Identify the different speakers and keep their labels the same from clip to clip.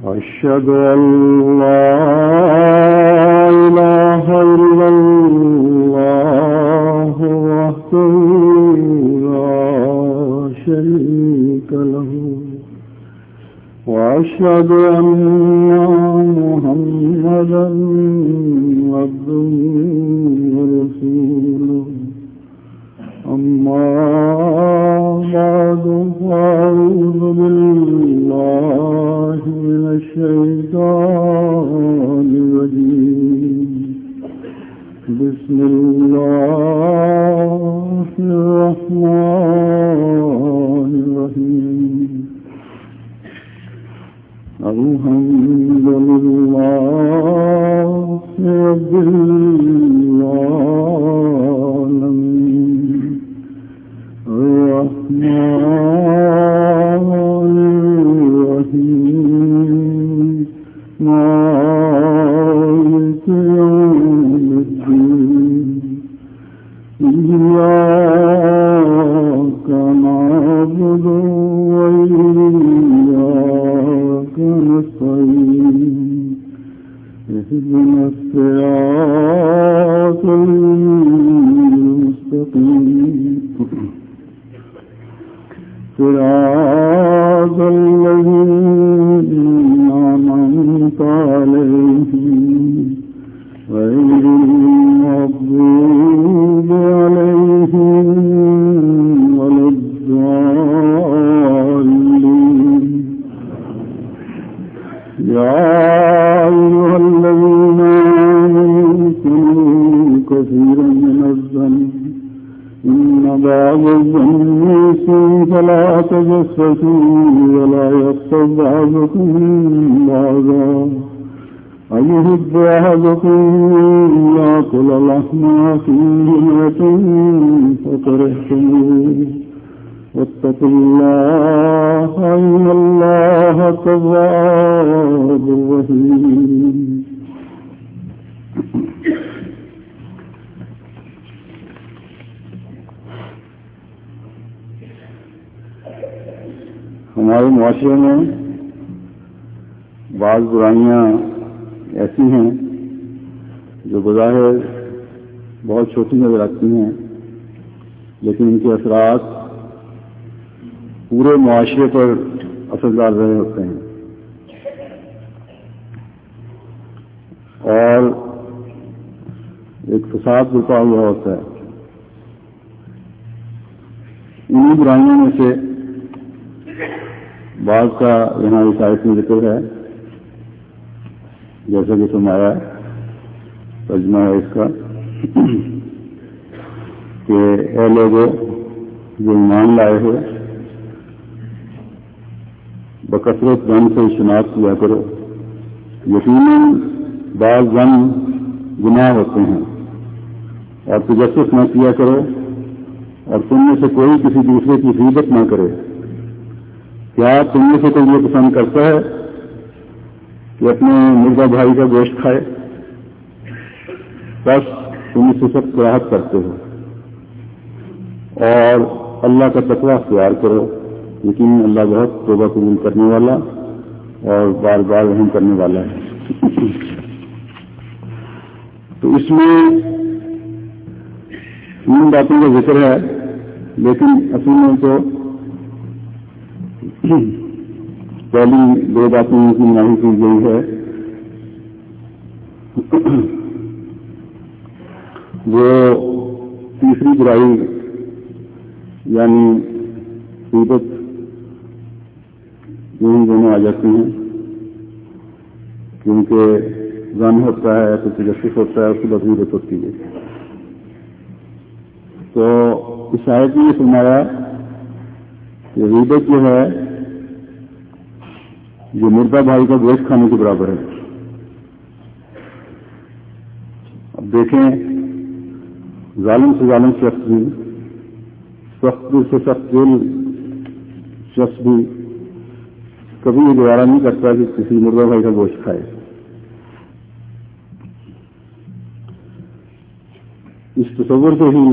Speaker 1: أشهد أن لا إله إلا الله وحده لا شريك له وأشهد أن محمدا عبده ورسوله أما بعد فأعوذ بالله من الشيطان الرجيم بسم الله الرحمن الرحيم الحمد لله رب العالمين الرحمن الرحيم مالك يوم الدين إياك نعبد وإياك نستعين اهدنا الصراط المستقيم صراط الذين أنعمت عليهم غير المغضوب عليهم ولا الضالين يا أيها الذين آمنوا اجتنبوا كثيرا من الظن إن بعض الظن إثم فلا تجسسوا ولا يغتب بعضكم بعضا أيحب أحدكم أن يأكل لحم أخيه ميتا فكرهتموه واتقوا الله إن الله تواب رحيم. ہمارے معاشرے میں بعض برائیاں ایسی ہیں جو بظاہر بہت چھوٹی نظر آتی ہیں، لیکن ان کے اثرات پورے معاشرے پر اثردار رہے ہوتے ہیں اور ایک فساد برپا ہوا ہوتا ہے. انہیں برائیوں میں سے بعض کا یہاں اس آیت میں ذکر ہے، جیسا کہ فرمایا ترجمہ ہے اس کا کہ اے لوگوں جو ایمان لائے ہو بکثرت ظن سے اجتناب کیا کرو، یقیناً بعض ظن گناہ ہوتے ہیں، اور تجسس نہ کیا کرو، اور تم میں سے کوئی کسی دوسرے کی غیبت نہ کرے. کیا تم میں سے کوئی یہ پسند کرتا ہے کہ اپنے مردہ بھائی کا گوشت کھائے؟ بس تم اس سے سخت کراہت کرتے ہو، اور اللہ کا تقویٰ اختیار کرو، لیکن اللہ بہت توبہ قبول کرنے والا اور بار بار رحم کرنے والا ہے. تو اس میں ان باتوں کا ذکر ہے، لیکن اصل میں تو پہلی دو باتوں کی مناہی کی گئی ہے. وہ تیسری برائی یعنی غیبت یہی دونوں آ جاتی ہیں، کیونکہ ظن ہوتا ہے تو تجسس ہوتا ہے، اس کے بعد غیبت ہوتی ہے. تو اس آیت میں یہ فرمایا کہ غیبت جو ہے یہ مردہ بھائی کا گوشت کھانے کے برابر ہے. اب دیکھیں ظالم سے ظالم شخص بھی، سخت سے سخت دل شخص بھی کبھی یہ گوارا نہیں کرتا کہ کسی مردہ بھائی کا گوشت کھائے. اس تصور سے ہی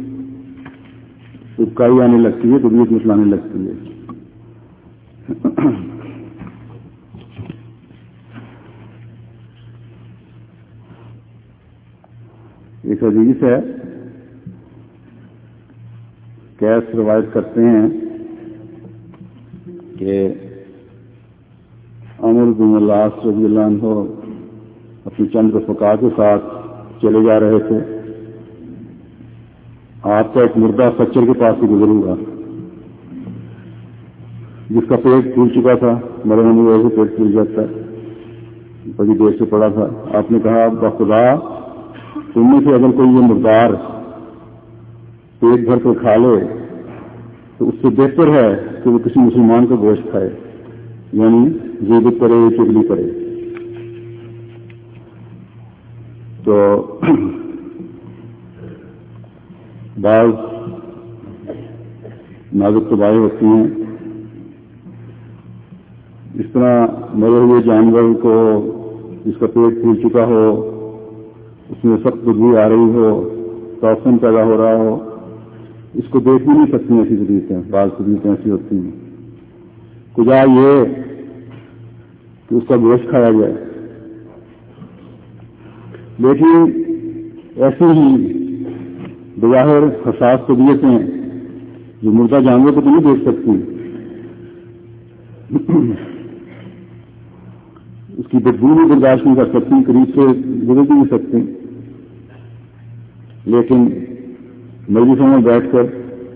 Speaker 1: اکائی آنے لگتی ہے، طبیعت مسلانے لگتی ہے. ایک حدیث ہے، کیس روایت کرتے ہیں کہ عمرو بن العاص رضی اللہ عنہ اپنی چند رفقاء کے ساتھ چلے جا رہے تھے. آپ کا ایک مردہ خچر کے پاس سے گزر ہوا جس کا پیٹ پھول چکا تھا. مرے ہونے کی وجہ سے پیٹ پھول جاتا ہے، بڑی دیر سے پڑا تھا. آپ نے کہا بخدا تم میں سے اگر کوئی یہ مردار پیٹ بھر کر کھا لے تو اس سے بہتر ہے کہ وہ کسی مسلمان کا گوشت کھائے، یعنی غیبت کرے یا چغلی کرے. تو بعض نازک تباہی ہوتی ہیں. اس طرح مرے ہوئے جانور کو جس کا پیٹ پھول چکا ہو، اس میں سخت بدبو آ رہی ہو، ٹاکسن پیدا ہو رہا ہو، اس کو دیکھ بھی نہیں سکتی ایسی طریقیں. بعض طریقیں ایسی ہوتی ہیں. کجا یہ کہ اس کا گوشت کھایا جائے. لیکن ایسے ہی بظاہر حساس طبیعتیں جو مردہ جانور کو تو نہیں دیکھ سکتی، اس کی بدبو بھی برداشت نہیں کر سکتی، قریب سے گزر بھی نہیں سکتی، لیکن مجلسوں میں بیٹھ کر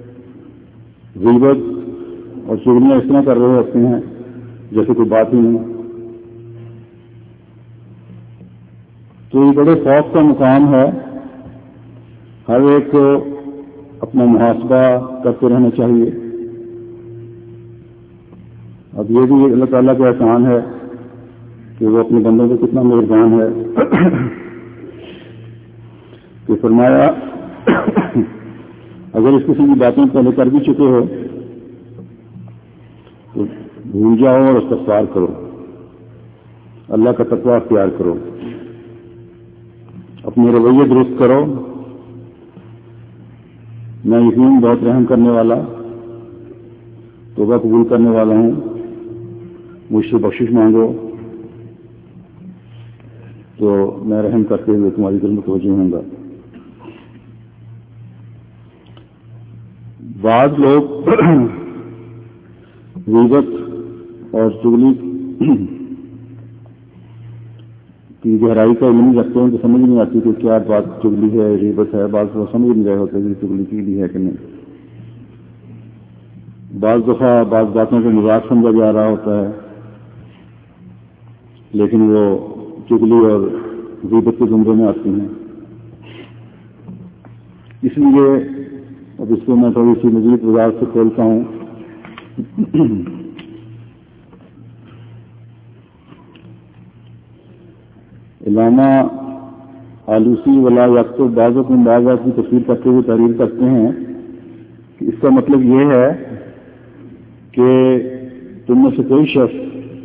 Speaker 1: غیبت اور چغلیاں اس طرح کر رہے ہوتے ہیں جیسے کوئی بات ہی نہیں. تو یہ بڑے خوف کا مقام ہے. ہر ایک کو اپنا محاسبہ کرتے رہنا چاہیے. اب یہ بھی اللہ تعالیٰ کا احسان ہے کہ وہ اپنے بندوں کو کتنا مہربان ہے کہ فرمایا اگر اس قسم کی باتیں پہلے کر بھی چکے ہو تو بھول جاؤ اور استغفار کرو، اللہ کا تقویٰ اختیار کرو، اپنے رویے درست کرو. میں یقین بہت رحم کرنے والا، توبہ قبول کرنے والا ہوں، مجھ سے بخشش مانگو تو میں رحم کرتے ہوئے تمہاری طرف متوجہ ہوں گا. بعض لوگ غیبت اور چغلی کی گہرائی کا علم رکھتے ہیں تو سمجھ نہیں آتی کہ کیا بات چغلی ہے، غیبت ہے. بعض لوگ سمجھ نہیں رہے ہوتے کہ چغلی کی لی ہے کہ نہیں. بعض دفعہ بعض باتوں کو مذاق سمجھا جا رہا ہوتا ہے لیکن وہ چغلی اور غیبت کے زمرے میں آتی ہیں. اس لیے اب اس کو میں تھوڑی سی مزید وضاحت سے کھولتا ہوں. علامہ آلوسی ولا یکتب بعضکم بعضا کی تفسیر کرتے ہوئے تحریر کرتے ہیں کہ اس کا مطلب یہ ہے کہ تم میں سے کوئی شخص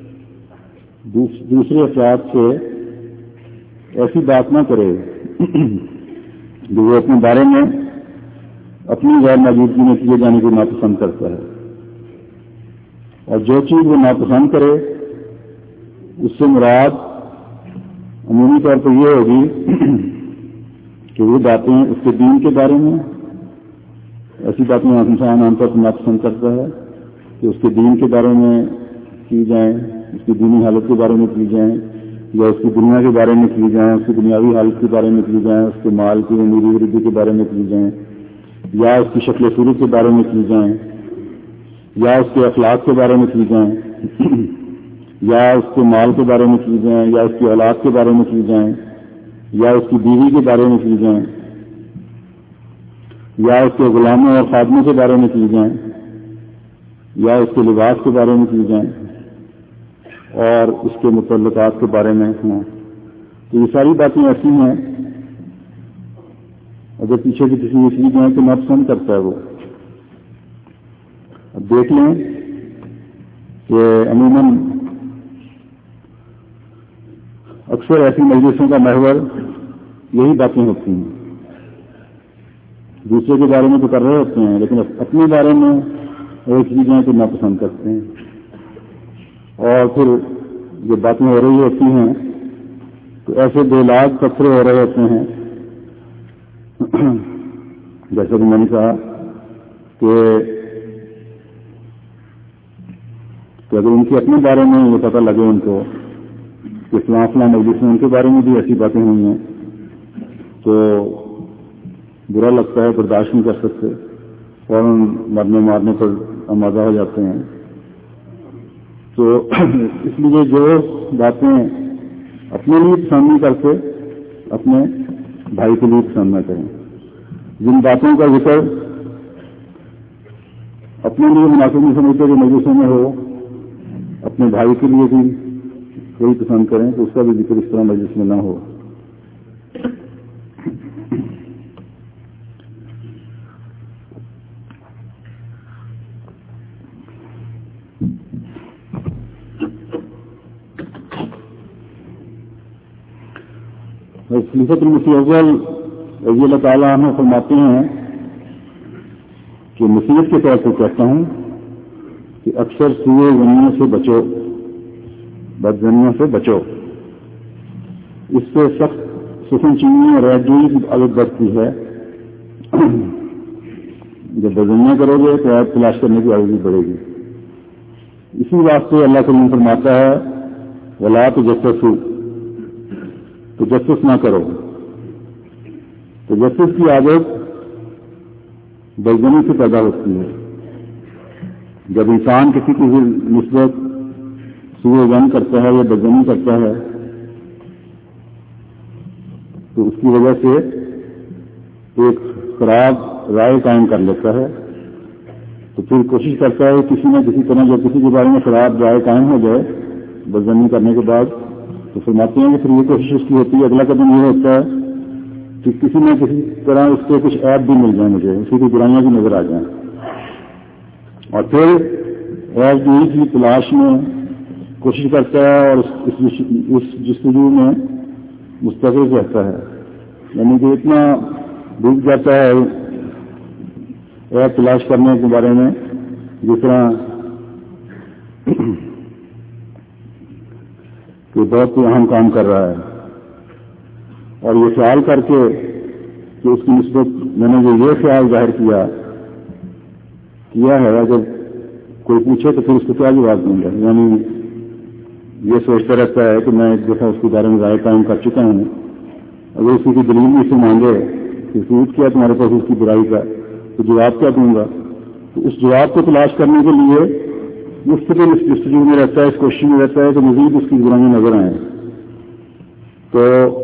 Speaker 1: دوسرے افراد سے ایسی بات نہ کرے جو وہ اپنے بارے میں اپنی غیر موجودگی میں کیے جانے کو ناپسند کرتا ہے، اور جو چیز وہ ناپسند کرے اس سے مراد عمومی طور پر یہ ہوگی کہ وہ باتیں اس کے دین کے بارے میں، ایسی باتیں انسان عام طور پر ناپسند کرتا ہے کہ اس کے دین کے بارے میں کی جائیں، اس کی دینی حالت کے بارے میں کی جائیں، یا اس کی دنیا کے بارے میں کی جائیں، اس کی دنیاوی حالت کے بارے میں کی جائیں، اس کے مال کی امیری وردی کے بارے میں کی جائیں، یا اس کی شکل صورت کے بارے میں کی جائیں، یا اس کے اخلاق کے بارے میں کی جائیں، یا اس کے مال کے بارے میں کی جائیں، یا اس کی اولاد کے بارے میں کی جائیں، یا اس کی بیوی کے بارے میں کی جائیں، یا اس کے غلاموں اور خادموں کے بارے میں کی جائیں، یا اس کے لباس کے بارے میں کی جائیں، اور اس کے متعلقات کے بارے میں ہوں. تو یہ ساری باتیں ایسی ہیں اگر پیچھے کی کسی چیز جائیں تو ناپسند کرتا ہے وہ. اب دیکھ لیں کہ عموماً اکثر ایسی مجلسوں کا محور یہی باتیں ہوتی ہیں. دوسرے کے بارے میں تو کر رہے ہوتے ہیں لیکن اپنے بارے میں ایک چیزیں تو ناپسند کرتے ہیں. اور پھر جب باتیں ہو رہی ہوتی ہیں تو ایسے بے لاگ تبصرے ہو رہے ہوتے ہیں جیسا کہ میں نے کہا کہ اگر ان کے اپنے بارے میں یہ پتہ لگے ان کو کہ فلاں مجلس میں ان کے بارے میں بھی ایسی باتیں ہوئی ہیں تو برا لگتا ہے، برداشت نہیں کر سکتے، فوراً مرنے مارنے پر آمادہ ہو جاتے ہیں. تو اس لیے جو باتیں اپنے لیے پسند نہیں کرتے اپنے بھائی کے لیے پسند نہ کریں. جن باتوں کا ذکر اپنے لیے مناسب نہیں سمجھتے کہ مجلسوں میں ہو، اپنے بھائی کے لیے بھی کوئی پسند کریں تو اس کا بھی ذکر اس طرح مجلس میں نہ ہو. خلیفۃ المسیح اول رضی اللہ تعالیٰ عنہ فرماتے ہیں کہ نصیحت کے طور پر کہتا ہوں کہ اکثر سوئے زنیوں سے بچو، بدزنیوں سے بچو. اس سے سخت سخن چینی اور ریڈوئی کی عادت بڑھتی ہے. جب بدزنیاں کرو گے تو آپ تلاش کرنے کی عادت بھی بڑھے گی. اسی واسطے اللہ کریم فرماتا ہے ولا تجسسوا، تجسس نہ کرو. تجسس کی عادت بدزنی سے پیدا ہوتی ہے. جب انسان کسی کی نسبت سوء ظن کرتا ہے یا بدزنی کرتا ہے تو اس کی وجہ سے ایک خراب رائے قائم کر لیتا ہے. تو پھر کوشش کرتا ہے کسی نہ کسی طرح جب کسی کے بارے میں خراب رائے قائم ہو جائے بدزنی کرنے کے بعد تو فرماتے ہیں کہ پھر یہ کوشش اس کی ہوتی ہے، اگلا قدم یہ ہوتا ہے کہ کسی نہ کسی طرح اس کے کچھ عیب بھی مل جائیں، مجھے اسی کی برائیاں بھی نظر آ جائیں، اور پھر عیب جوئی کی تلاش میں کوشش کرتا ہے اور اس جستجو میں مستقل رہتا ہے. یعنی کہ اتنا ڈوب جاتا ہے عیب تلاش کرنے کے بارے میں جس طرح کہ بہت اہم کام کر رہا ہے، اور یہ خیال کر کے کہ اس کی نسبت میں نے جو یہ خیال ظاہر کیا ہے اگر کوئی پوچھے تو پھر اس کو کیا جواب دوں گا. یعنی یہ سوچتا رہتا ہے کہ میں ایک دفعہ اس کے بارے میں رائے قائم کر چکا ہوں، اگر اسی کی دلیل بھی سے مانگے کہ ثبوت کیا تمہارے پاس اس کی برائی کا تو جواب کیا دوں گا. تو اس جواب کو تلاش کرنے کے لیے مستقل اس جستجو میں رہتا ہے، اس کوشش میں رہتا ہے کہ مزید اس کی برائیاں نظر آئیں. تو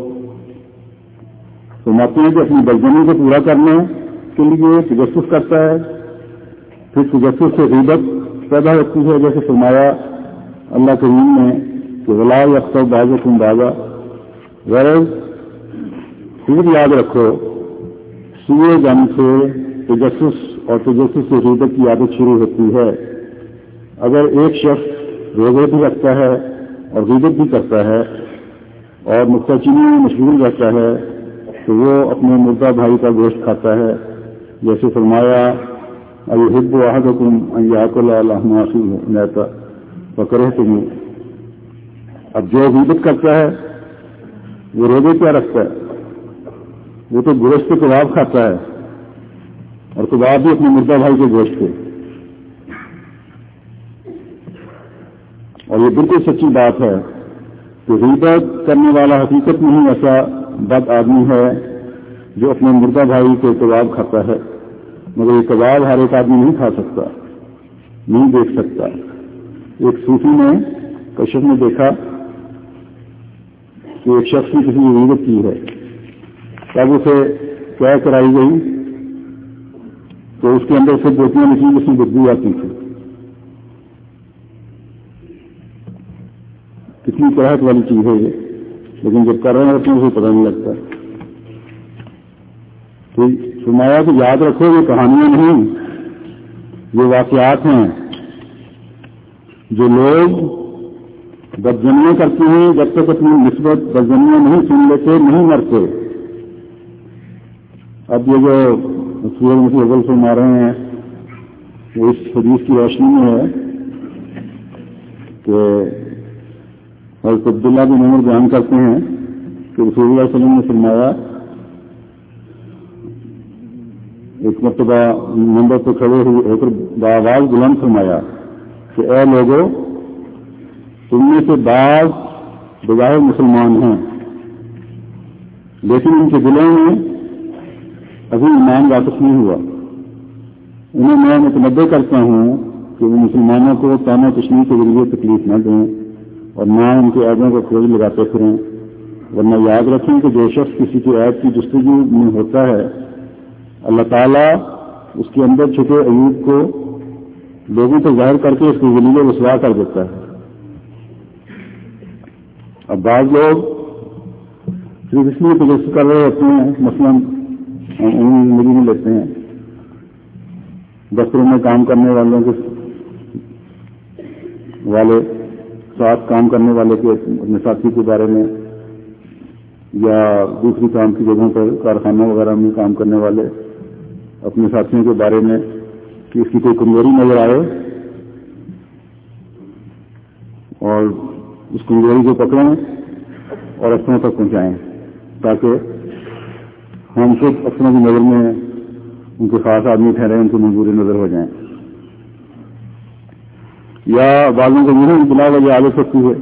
Speaker 1: فرماتے ہیں کہ اپنی بدزنی کو پورا کرنے کے لیے تجسس کرتا ہے، پھر تجسس سے غیبت پیدا ہوتی ہے. جیسے فرمایا اللہ کریم نے کہ ولا یغتب بعضکم بعضا، غرض پھر یاد رکھو سوء ظن سے تجسس اور تجسس سے غیبت کی عادت شروع ہوتی ہے. اگر ایک شخص روزے بھی رکھتا ہے اور غیبت بھی کرتا ہے اور نکتہ چینی میں مشغول رہتا ہے تو وہ اپنے مردہ بھائی کا گوشت کھاتا ہے. جیسے فرمایا ایحب احدکم ان یاکل لحم اخیہ میتا فکرہتموہ. اب جو غیبت کرتا ہے وہ روزے کیا رکھتا ہے؟ وہ تو گوشت کے کباب کھاتا ہے، اور کباب بھی اپنے مردہ بھائی کے گوشت کے. اور یہ بالکل سچی بات ہے کہ غیبت کرنے والا حقیقت میں ہی ایسا بد آدمی ہے جو اپنے مردہ بھائی کے کباب کھاتا ہے، مگر یہ کباب ہر ایک آدمی نہیں کھا سکتا، نہیں دیکھ سکتا. ایک صوفی نے کشف میں دیکھا کہ ایک شخص نے کسی نے غیبت کی ہے، تب اسے کیا کرائی گئی تو اس کے اندر سے بوتیاں نکلی جس میں بدبو آتی تھی. کتنی کراہٹ والی چیز ہے یہ، لیکن جب کر رہے ہوتے ہیں اسے پتہ نہیں لگتا. تو فرمایا کہ یاد رکھو یہ کہانیاں نہیں، یہ واقعات ہیں. جو لوگ بدزنیاں کرتے ہیں جب تک اپنی نسبت بدزنیاں نہیں سن لیتے نہیں مرتے. اب یہ جو سورہ مسیح اول فرما رہے ہیں وہ اس حدیث کی روشنی میں ہے کہ حضرت عبداللہ بن عمر بیان کرتے ہیں کہ رسول اللہ صلی اللہ علیہ وسلم نے فرمایا ایک مرتبہ منبر پہ کھڑے ہو کر بآواز بلند فرمایا کہ اے لوگوں، تم میں سے بعض بظاہر مسلمان ہیں لیکن ان کے دلوں میں ابھی ایمان واپس نہیں ہوا. انہیں میں متنبع کرتا ہوں کہ وہ مسلمانوں کو طعن و تشنیع کے ذریعے تکلیف نہ دیں اور نہ ان کے عیبوں کو کھوج لگاتے پھریں، ورنہ یاد رکھیں کہ جو شخص کسی کے عیب کی جستجو میں ہوتا ہے اللہ تعالیٰ اس کے اندر چھپے عیوب کو لوگوں کو ظاہر کر کے اس کو ذلیل و رسوا کر دیتا ہے. اب بعض لوگ صرف اس لیے تجسس کر رہے ہوتے ہیں، مثلاً ملی میں لیتے ہیں دفتروں میں کام کرنے والوں کے ساتھ کام کرنے والے کے اپنے ساتھی کے بارے میں یا دوسری کام کی جگہوں پر کارخانوں وغیرہ میں کام کرنے والے اپنے ساتھیوں کے بارے میں کہ اس کی کوئی کمزوری نظر آئے اور اس کمزوری کو پکڑیں اور افسروں تک پہنچائیں تاکہ ہم خود افسروں کی نظر میں ان کے خاص آدمی ٹھہرے، ان کو منظوری نظر ہو جائیں. یا بعضوں کو یوں بلا وجہ عادت سکتی ہے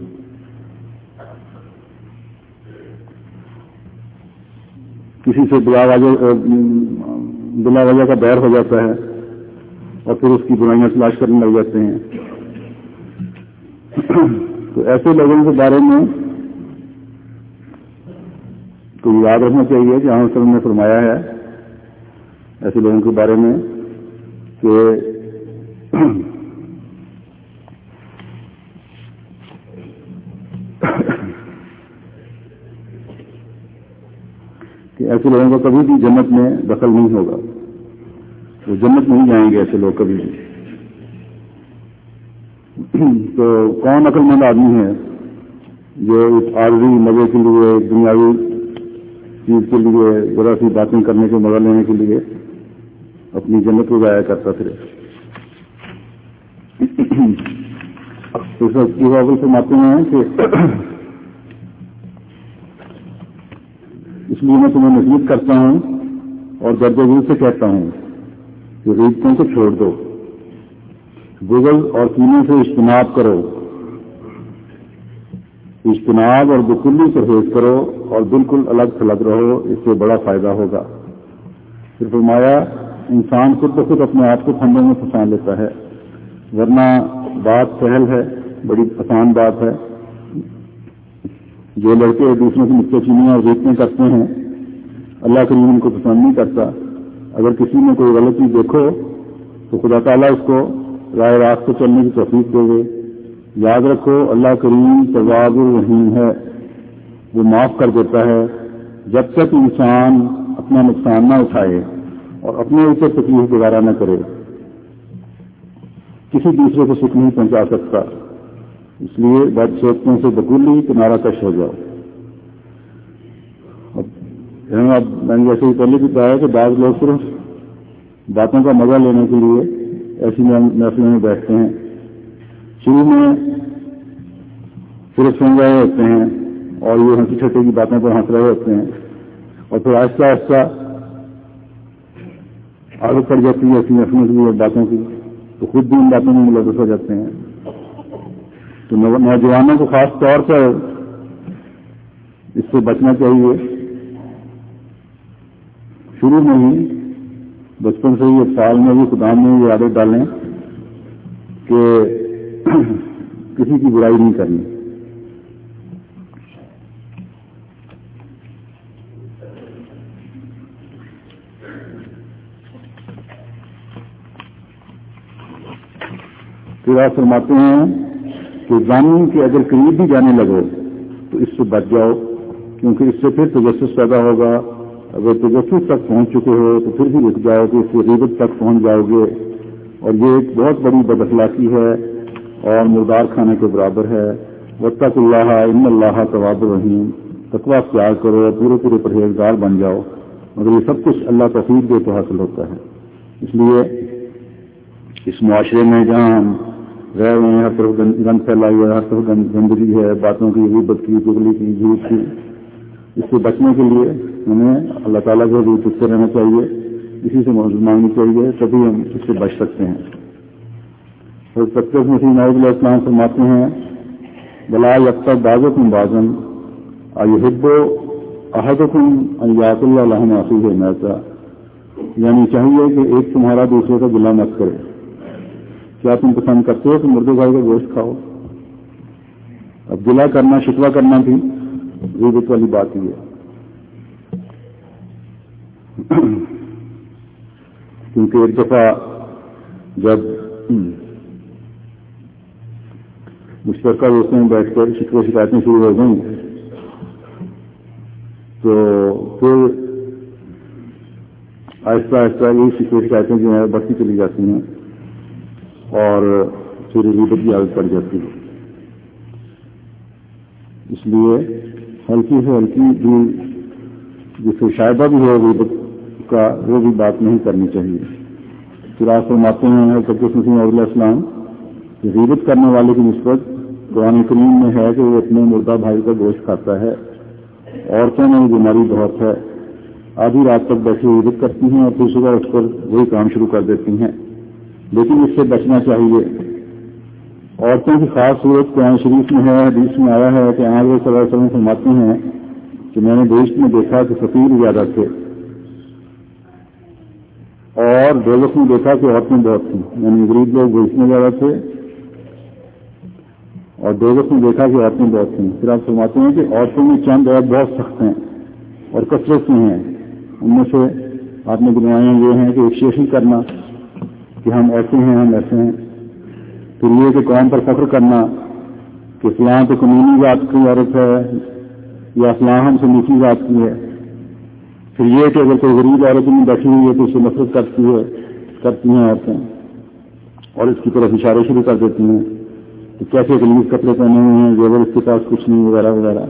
Speaker 1: کسی سے بلا وجہ کا بیر ہو جاتا ہے اور پھر اس کی برائیاں تلاش کرنے لگ جاتے ہیں. تو ایسے لوگوں کے بارے میں تو یاد رکھنا چاہیے کہ ہم نے فرمایا ہے ایسے لوگوں کے بارے میں کہ ایسے لوگوں کو کبھی بھی جنت میں دخل نہیں ہوگا، وہ جنت نہیں جائیں گے ایسے لوگ کبھی بھی. تو کون عقل مند آدمی ہے جو اس عارضی مزے کے لیے، دنیاوی چیز کے لیے، ذرا سی باتیں کرنے کے مزہ لینے کے لیے اپنی جنت کو ضائع کرتا پھر. فرماتے ہیں کہ اس لیے میں تمہیں نصیحت کرتا ہوں اور درد دل سے کہتا ہوں کہ غیبتوں کو چھوڑ دو، بغض اور کینے سے اجتناب کرو، اجتناب اور بکلی پرہیز کرو اور بالکل الگ تھلگ رہو، اس سے بڑا فائدہ ہوگا. پھر فرمایا انسان خود بخود اپنے آپ کو پھندوں میں پھنسا لیتا ہے، ورنہ بات سہل ہے، بڑی آسان بات ہے. جو لڑکے دوسروں کی نکتہ چینیاں اور غیبتیں کرتے ہیں اللہ کریم ان کو پسند نہیں کرتا. اگر کسی میں کوئی غلطی دیکھو تو خدا تعالیٰ اس کو راہ راست پہ چلنے کی توفیق دے گے. یاد رکھو اللہ کریم تواب الرحیم ہے، وہ معاف کر دیتا ہے جب تک انسان اپنا نقصان نہ اٹھائے اور اپنے اوپر تکلیف گزارا نہ کرے. کسی دوسرے کو سکھ نہیں پہنچا سکتا، اس لیے بد سوچتوں سے بکولی کنارہ کش ہو جاؤ. اب میں نے جیسے ہی پہلے بھی کہا ہے کہ بعض لوگ صرف باتوں کا مزہ لینے کے لیے ایسی محفلوں میں بیٹھتے ہیں. شروع میں صرف سن رہے ہوتے ہیں اور یہ ہنسی چھٹے کی باتوں پر ہنس رہے ہوتے ہیں اور پھر آہستہ آہستہ عادت پڑ جاتی ہے ایسی محفلوں کی باتوں کی، تو خود بھی ان باتوں میں ملوث ہو جاتے ہیں. تو نوجوانوں کو خاص طور پر اس سے بچنا چاہیے. شروع میں ہی بچپن سے ہی 1 سال میں بھی خدا میں یہ عادت ڈالیں کہ کسی کی برائی نہیں کرنی. پھر آپ فرماتے ہیں کہ جانیں کہ اگر قریب بھی جانے لگو تو اس سے بچ جاؤ، کیونکہ اس سے پھر تجسس پیدا ہوگا. اگر تجسس تک پہنچ چکے ہو تو پھر بھی رک جاؤ کہ اس سے غیبت تک پہنچ جاؤ گے، اور یہ ایک بہت بڑی بد اخلاقی ہے اور مردار کھانے کے برابر ہے. واتقوا اللہ ان اللہ تواب الرحیم، تقوی اختیار کرو، پورے پرہیزگار بن جاؤ. مگر یہ سب کچھ اللہ توفیق دے تو حاصل ہوتا ہے. اس لیے اس معاشرے میں جہاں ہم رہ رہے ہیں ہر طرف گند پھیلا ہوا ہے، ہر طرف گندگی ہے، باتوں کی، غیبت کی، چغلی کی، جھوٹ کی. اس سے بچنے کے لیے ہمیں اللہ تعالیٰ کو بھی پوچھتے رہنا چاہیے اسی سے مدد مانگنی چاہیے، تبھی ہم اس سے بچ سکتے ہیں۔ حضرت مسیح موعود علیہ السلام فرماتے ہیں بلا یکتب بعضکم بعضا ایحب احدکم ان یاکل لحم اخیہ میتا، یعنی چاہیے کہ ایک تمہارا دوسرے کا گلہ مت کرے۔ کیا تم پسند کرتے ہو کہ مردے بھائی کا گوشت کھاؤ؟ اب گلہ کرنا، شکوہ کرنا بھی غیبت والی بات ہی ہے، کیونکہ ایک دفعہ جب مشترکہ دوستوں میں بیٹھ کر شکوہ شکایتیں شروع ہو گئیں تو پھر آہستہ آہستہ یہ شکوہ شکایتیں جو ہیں بڑھتی چلی جاتی ہیں اور پھر غیبت کی عادت پڑ جاتی ہے۔ اس لیے ہلکی سے ہلکی بھی جس سے شائبہ بھی ہو غیبت کا وہ بھی بات نہیں کرنی چاہیے۔ پھر آپ فرماتے ہیں حضرت مسیح موعود علیہ السلام کہ غیبت کرنے والے کی نسبت قرآن کریم میں ہے کہ وہ اپنے مردہ بھائی کا گوشت کھاتا ہے۔ عورتوں میں یہ بیماری بہت ہے، آدھی رات تک بیٹھی غیبت کرتی ہیں اور پھر صبح اٹھ کر وہی کام شروع کر دیتی ہیں، لیکن اس سے بچنا چاہیے۔ عورتوں کی خاص صورت قرآن شریف میں ہے، حدیث میں آیا ہے کہ آنظر صلی اللہ علیہ وسلم فرماتے ہیں کہ میں نے بہشت میں دیکھا کہ فقیر زیادہ تھے اور دوزخ میں دیکھا کہ عورتیں بہت تھیں، یعنی غریب لوگ بہشت میں زیادہ تھے اور دوزخ میں دیکھا کہ عورتیں بہت تھیں۔ پھر آپ فرماتے ہیں کہ عورتوں میں چند عورت بہت سخت ہیں اور کثرت سے ہیں، ان میں سے آپ نے گنوائیاں یہ ہیں کہ ایک شیخی کرنا کہ ہم ایسے ہیں، ہم ایسے ہیں، پھر یہ کہ قوم پر فخر کرنا کہ فلاں تو قانونی ذات کی عورت ہے یا فلاں ہم سے نیچی ذات کی ہے، پھر یہ کہ اگر کوئی غریب عورت میں بیٹھی ہوئی ہے تو اس سے نفرت کرتی ہیں عورتیں اور اس کی طرف اشارے شروع کر دیتی ہیں کہ کیسے غلیظ کپڑے پہنے ہوئے ہیں، زیور اس کے پاس کچھ نہیں، وغیرہ وغیرہ۔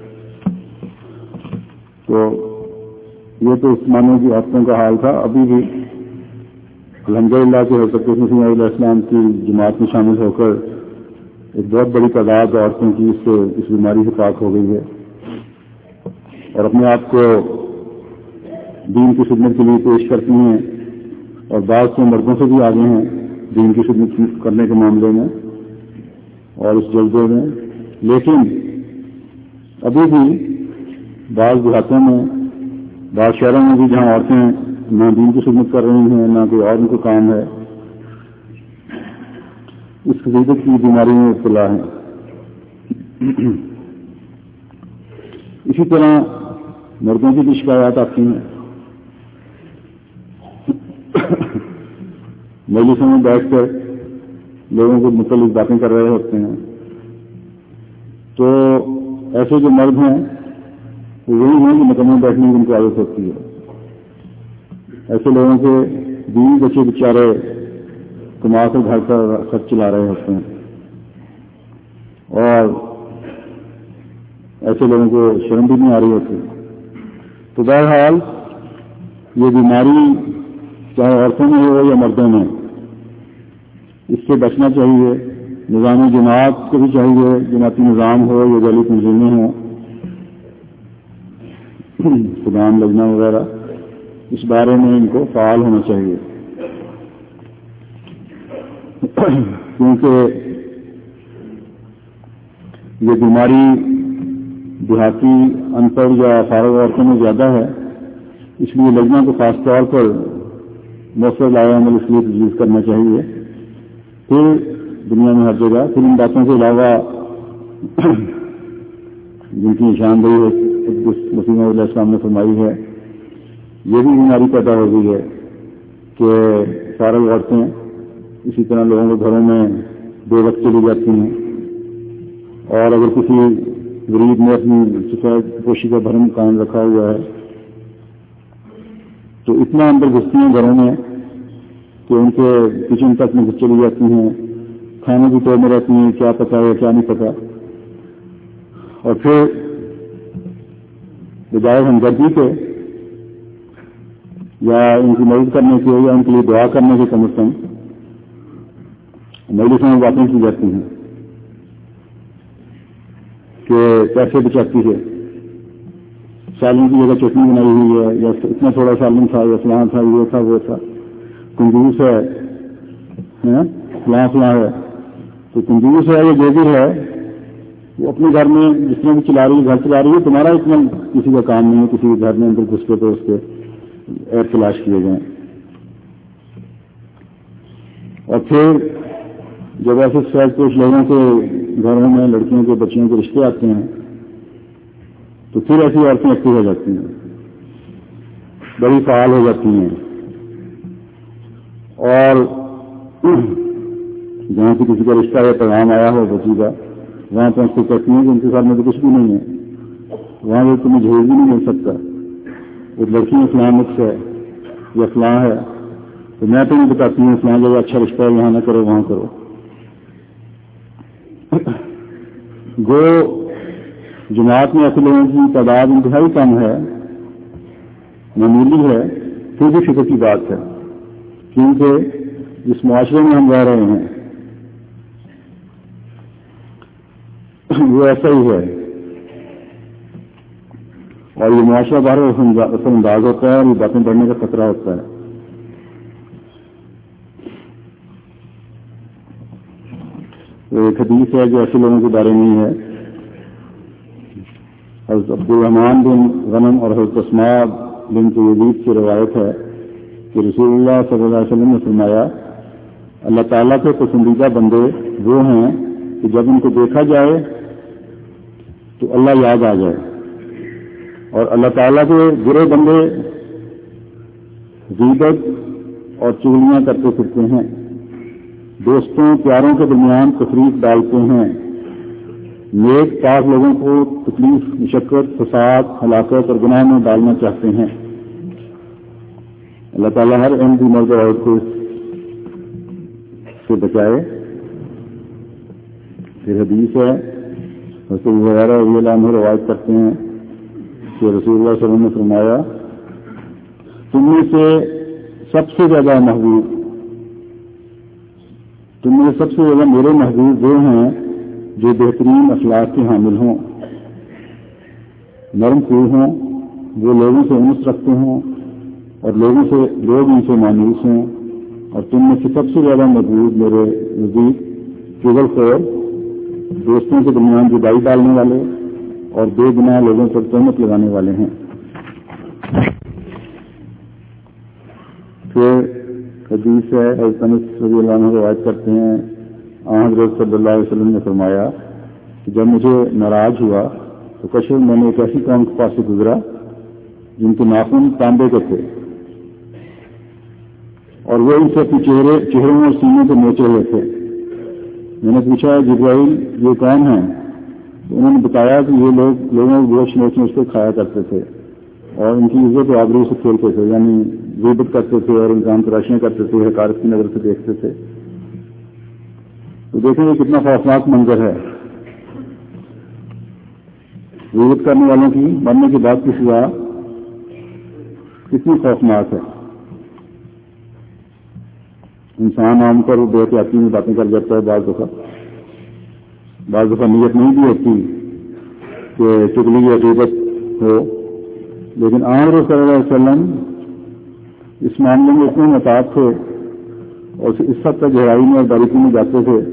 Speaker 1: تو یہ تو اس زمانے کی عورتوں کا حال تھا۔ ابھی بھی الحمدللہ کہ حضرت مسیح موعود علیہ السلام کی جماعت میں شامل ہو کر ایک بہت بڑی تعداد عورتوں کی اس بیماری سے پاک ہو گئی ہے اور اپنے آپ کو دین کی خدمت کے لیے پیش کرتی ہیں، اور بعض تو مردوں سے بھی آگے ہیں دین کی خدمت کرنے کے معاملے میں اور اس جذبے میں۔ لیکن ابھی بھی بعض دیہاتوں میں، بعض شہروں میں بھی جہاں عورتیں نہ دین کی خدمت کر رہی ہیں، نہ کوئی اور ان کو کام ہے، اس غیبت کی بیماری میں مبتلا ہیں۔ اسی طرح مردوں کی بھی شکایات آتی ہیں، مجلسوں میں بیٹھ کر لوگوں کو مختلف باتیں کر رہے ہوتے ہیں، تو ایسے جو مرد ہیں وہی ہیں کہ مکمل بیٹھنے کی ان کی عادت ہوتی ہے۔ ایسے لوگوں کے بیوی بچے بیچارے کما کر گھر کا خرچ چلا رہے ہوتے ہیں اور ایسے لوگوں کو شرم بھی نہیں آ رہی ہوتی۔ تو بہرحال یہ بیماری چاہے عورتوں میں ہو یا مردوں میں، اس سے بچنا چاہیے۔ نظام جماعت کو بھی چاہیے، جماعتی نظام ہو یا ذیلی تنظیمیں ہوں، سودان لجنا وغیرہ، اس بارے میں ان کو فعال ہونا چاہیے، کیونکہ یہ بیماری دیہاتی ان پڑھ یا فارغ عورتوں میں زیادہ ہے، اس لیے لجنا کو خاص طور پر مؤثر لائحہ عمل اس لیے تجویز کرنا چاہیے۔ پھر دنیا میں ہر جگہ پھر ان باتوں کے علاوہ جن کی نشاندہی مسیح موعود علیہ السلام نے فرمائی ہے، یہ بھی بیماری پیدا ہو گئی ہے کہ فارغ عورتیں اسی طرح لوگوں کے گھروں میں بے وقت چلی جاتی ہیں، اور اگر کسی غریب نے اپنی سفید پوشی کا بھرم قائم رکھا ہوا ہے تو اتنا اندر گھستی ہیں گھروں میں کہ ان کے کچن تک میں چلی جاتی ہیں، کھانے کی ٹور میں رہتی ہیں، کیا پتا ہے کیا نہیں پتا، اور پھر بجائے ہمدردی کے یا ان کی مدد کرنے کے یا ان کے لیے دعا کرنے کے کم از کم مجلسوں میں باتیں کی جاتی ہیں کہ پیسے بچاتی ہے، سالن کی جگہ چٹنی بنائی ہوئی ہے، یا اتنا تھوڑا سالن تھا، یا فلاں تھا، یہ تھا، وہ تھا، کنجوس ہے، فلاں فلاں ہے. تو کنجوس ہے یا جو بھی ہے وہ اپنے گھر میں جس طرح بھی چلا رہی ہے، گھر چلا رہی ہے، تمہارا اتنا کسی کا کام نہیں ہے کسی کے گھر میں اندر گھس کے تو اس کے ایپ تلاش کیے جائیں. اور پھر جب ایسے کچھ لوگوں کے گھروں میں لڑکیوں کے بچیوں کے رشتے آتے ہیں تو پھر ایسی عورتیں ایکٹیو ہو جاتی ہیں، بڑی فعال ہو جاتی ہیں، اور جہاں سے کسی کا رشتہ یا پیغام آیا ہو بچی کا، وہاں پہنچ کے کہتی ہیں کہ ان کے ساتھ میں تو کچھ بھی نہیں ہے، وہاں سے تمہیں جھیل بھی نہیں مل سکتا، وہ لڑکی میں فلاں مکس ہے یا فلاں ہے، تو میں تو نہیں بتاتی ہوں فلاں جگہ اچھا رشتہ ہے، یہاں نہ کرو وہاں کرو. گو جماعت میں ایسے لوگوں کی تعداد انتہائی کم ہے، معمولی ہے، پھر بھی فکر کی بات ہے، کیونکہ جس معاشرے میں ہم رہ رہے ہیں وہ ایسا ہی ہے، اور یہ معاشرہ باہر اثر انداز ہوتا ہے اور یہ باتیں بڑھنے کا خطرہ ہوتا ہے. ایک حدیث ہے جو ایسے لوگوں کے بارے میں ہے، حضرت عبد الرحمن بن غنم اور حضرت اسماء بنت یزید کی روایت ہے کہ رسول اللہ صلی اللہ علیہ وسلم نے فرمایا، اللہ تعالیٰ کے پسندیدہ بندے وہ ہیں کہ جب ان کو دیکھا جائے تو اللہ یاد آ جائے، اور اللہ تعالیٰ کے برے بندے غیبت اور چغلیاں کرتے پھرتے ہیں، دوستوں پیاروں کے درمیان تفریق ڈالتے ہیں، نیک پاک لوگوں کو تکلیف، مشقت، فساد، ہلاکت اور گناہ میں ڈالنا چاہتے ہیں. اللہ تعالیٰ ہر احمدی مرد اور عورت کو سے بچائے. پھر حدیث ہے، حضرت ابو ہریرہ رضی اللہ عنہ روایت کرتے ہیں کہ رسول اللہ صلی اللہ علیہ وسلم نے فرمایا، تم میں سے سب سے زیادہ محبوب، تم میں سب سے زیادہ میرے محبوب وہ ہیں جو بہترین اخلاق کے حامل ہوں، نرم خوی ہوں، وہ لوگوں سے انس رکھتے ہوں اور لوگ ان سے مانوس ہوں، اور تم میں سے سب سے زیادہ محبوب میرے نزدیک چغل خور، دوستوں کے درمیان جدائی ڈالنے والے اور بے گناہ لوگوں پر تہمت لگانے والے ہیں. پھر حدیث ہے، حضرت انس رضی اللہ عنہ روایت کرتے ہیں، حضرت صلی اللہ علیہ وسلم نے فرمایا کہ جب مجھے ناراض ہوا تو کشف میں نے ایک ایسی قوم کے پاس سے گزرا جن کے ناخن تانبے کے تھے اور وہ ان سے اپنے چہروں اور سینے کو نوچے ہوئے تھے. میں نے پوچھا، جبرائیل یہ کون ہیں؟ تو انہوں نے بتایا کہ یہ لوگ لوگوں کو گوشت نوچ نوچ کے کھایا کرتے تھے اور ان کی عزت و آبرو سے کھیلتے تھے، یعنی غیبت کرتے تھے اور الزام تراشیاں کرتے تھے، حقارت کی نظر سے دیکھتے تھے. تو دیکھیں یہ کتنا خوفناک منظر ہے. غیبت کرنے والوں کی مرنے کے بعد کی سزا کتنی خوفناک ہے. انسان عام پر بے احتیاطی میں باتیں کر جاتا ہے، بعض دفعہ نیت نہیں بھی ہوتی کہ چغلی یا غیبت ہو، لیکن آن صلی اللہ علیہ وسلم اس معاملے میں اتنے محتاط تھے اور اس حد تک گہرائی میں اور باریکی میں جاتے تھے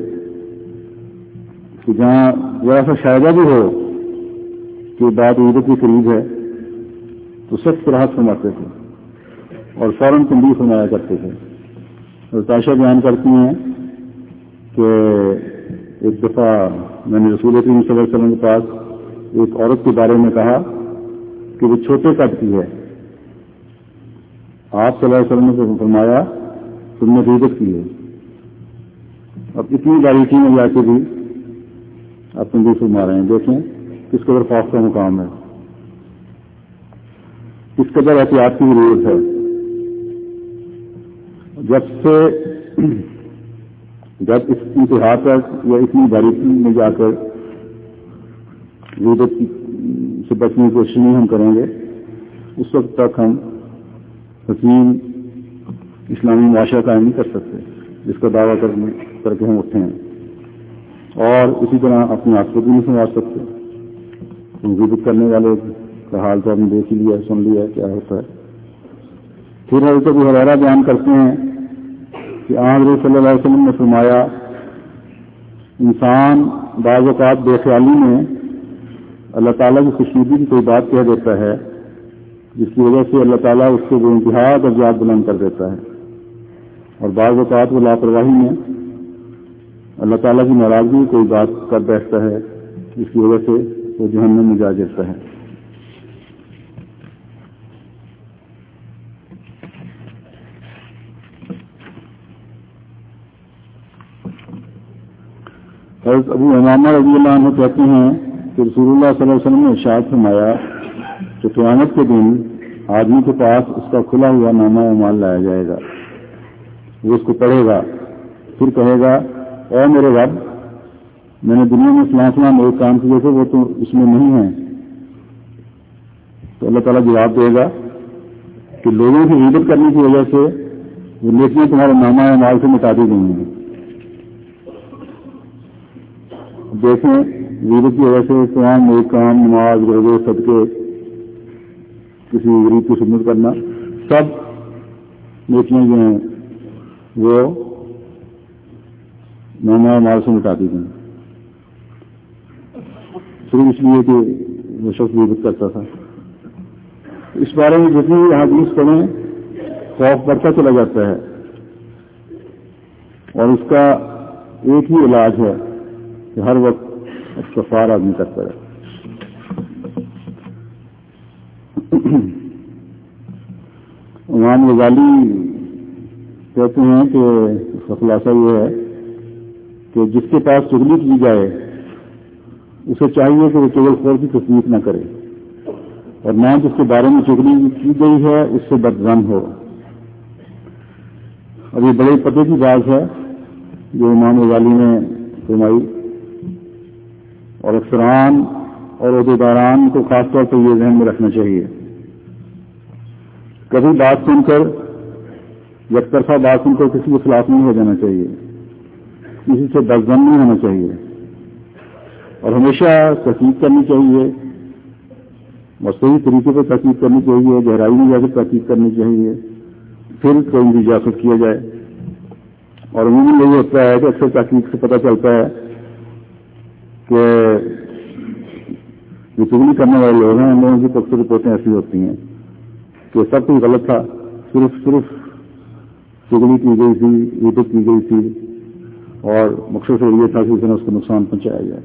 Speaker 1: کہ جہاں ذرا سا شائبہ بھی ہو کہ بات غیبت کے قریب ہے تو سخت راحت فرماتے تھے اور فوراً تنبیہ فرمایا کرتے تھے. اور عائشہ بیان کرتی ہیں کہ ایک دفعہ میں نے رسول کریم صلی اللہ علیہ وسلم کے پاس ایک عورت کے بارے میں کہا کہ وہ چھوٹے قد کی ہے. آپ صلی اللہ علیہ وسلم نے فرمایا تم نے غیبت کی ہے. اب اتنی باریکی میں جا کے بھی آپ تنبیہ فرما رہے ہیں. دیکھیں کس قدر خوف کا مقام ہے، کس قدر احتیاط کی ضرورت ہے. جب اس انتہا تک یا اتنی باریکی میں جا کر غیبت سے بچنے کی کوشش نہیں ہم کریں گے، اس وقت تک ہم حسین اسلامی معاشرہ قائم نہیں کر سکتے جس کا دعویٰ کر کے ہم اٹھے ہیں. اور اسی طرح اپنی آخرت بھی نہیں سنوار سکتے. غیبت کرنے والے کا حال تو آپ نے دیکھ ہی لیا، سن لیا کیا ہوتا ہے۔ پھر حضرت ابو ہریرہ بیان کرتے ہیں کہ حضرت صلی اللہ علیہ وسلم نے فرمایا انسان بعض اوقات بے خیالی میں اللہ تعالیٰ کی خوشنودی کی کوئی بات کہہ دیتا ہے جس کی وجہ سے اللہ تعالیٰ اس کو بے انتہا درجات بلند کر دیتا ہے، اور بعض اوقات وہ لاپرواہی میں اللہ تعالیٰ کی ناراضگی کی کوئی بات کر بیٹھتا ہے جس کی وجہ سے وہ جہنم میں جا گرتا ہے۔ حضرت ابو امامہ رضی اللہ عنہ کہتے ہیں کہ رسول اللہ صلی اللہ علیہ وسلم نے ارشاد فرمایا کہ قیامت کے دن آدمی کے پاس اس کا کھلا ہوا نامہ اعمال لایا جائے گا، وہ اس کو پڑھے گا، پھر کہے گا اے میرے رب میں نے دنیا میں فلاں ایک کام کیے تھے وہ تو اس میں نہیں ہیں، تو اللہ تعالیٰ جواب دے گا کہ لوگوں کی غیبت کرنے کی وجہ سے وہ نیکیاں تمہارے نامہ اعمال سے مٹا دی گئی ہیں۔ دیکھیں غیبت کی وجہ سے تمام نیک کام، نماز، روزے، صدقے، کسی غریب کی خدمت کرنا، سب نیکیاں جو ہیں وہ نامہ اعمال سے مٹا دی گئی، صرف اس لیے کہ وہ شخص غیبت کرتا تھا۔ اس بارے میں جتنی حدیث پڑھیں خوف بڑھتا چلا جاتا ہے، اور اس کا ایک ہی علاج ہے کہ ہر وقت استغفار آدمی کرتا ہے۔ امام غزالی کہتے ہیں کہ اس کا خلاصہ یہ ہے کہ جس کے پاس چغلی کی جائے اسے چاہیے کہ وہ چغل خور کی تصدیق نہ کرے، اور نہ جس کے بارے میں چغلی کی گئی ہے اس سے بدظن ہو۔ اور یہ بڑے پتے کی بات ہے جو امام غزالی نے فرمائی، اور افسران اور عہدیداران کو خاص طور پر یہ ذہن میں رکھنا چاہیے، کبھی بات سن کر یک طرفہ بات سن کر کسی کے خلاف نہیں ہو جانا چاہیے، کسی سے بدظن نہیں ہونا چاہیے، اور ہمیشہ تحقیق کرنی چاہیے، اور صحیح طریقے پر تحقیق کرنی چاہیے، گہرائی میں جا کر تحقیق کرنی چاہیے، پھر کوئی بھی اجازت کیا جائے۔ اور عموماً یہی ہوتا ہے کہ اکثر تحقیق سے پتہ چلتا ہے کہ جو چغلی کرنے والے لوگ ہیں ان لوگوں کی اکثر رپورٹیں ایسی ہوتی ہیں کہ سب کچھ غلط تھا، صرف چغلی کی گئی تھی، غیبت کی گئی تھی، اور مقصد سے یہ تھا کہ اس نے اس کو نقصان پہنچایا جائے۔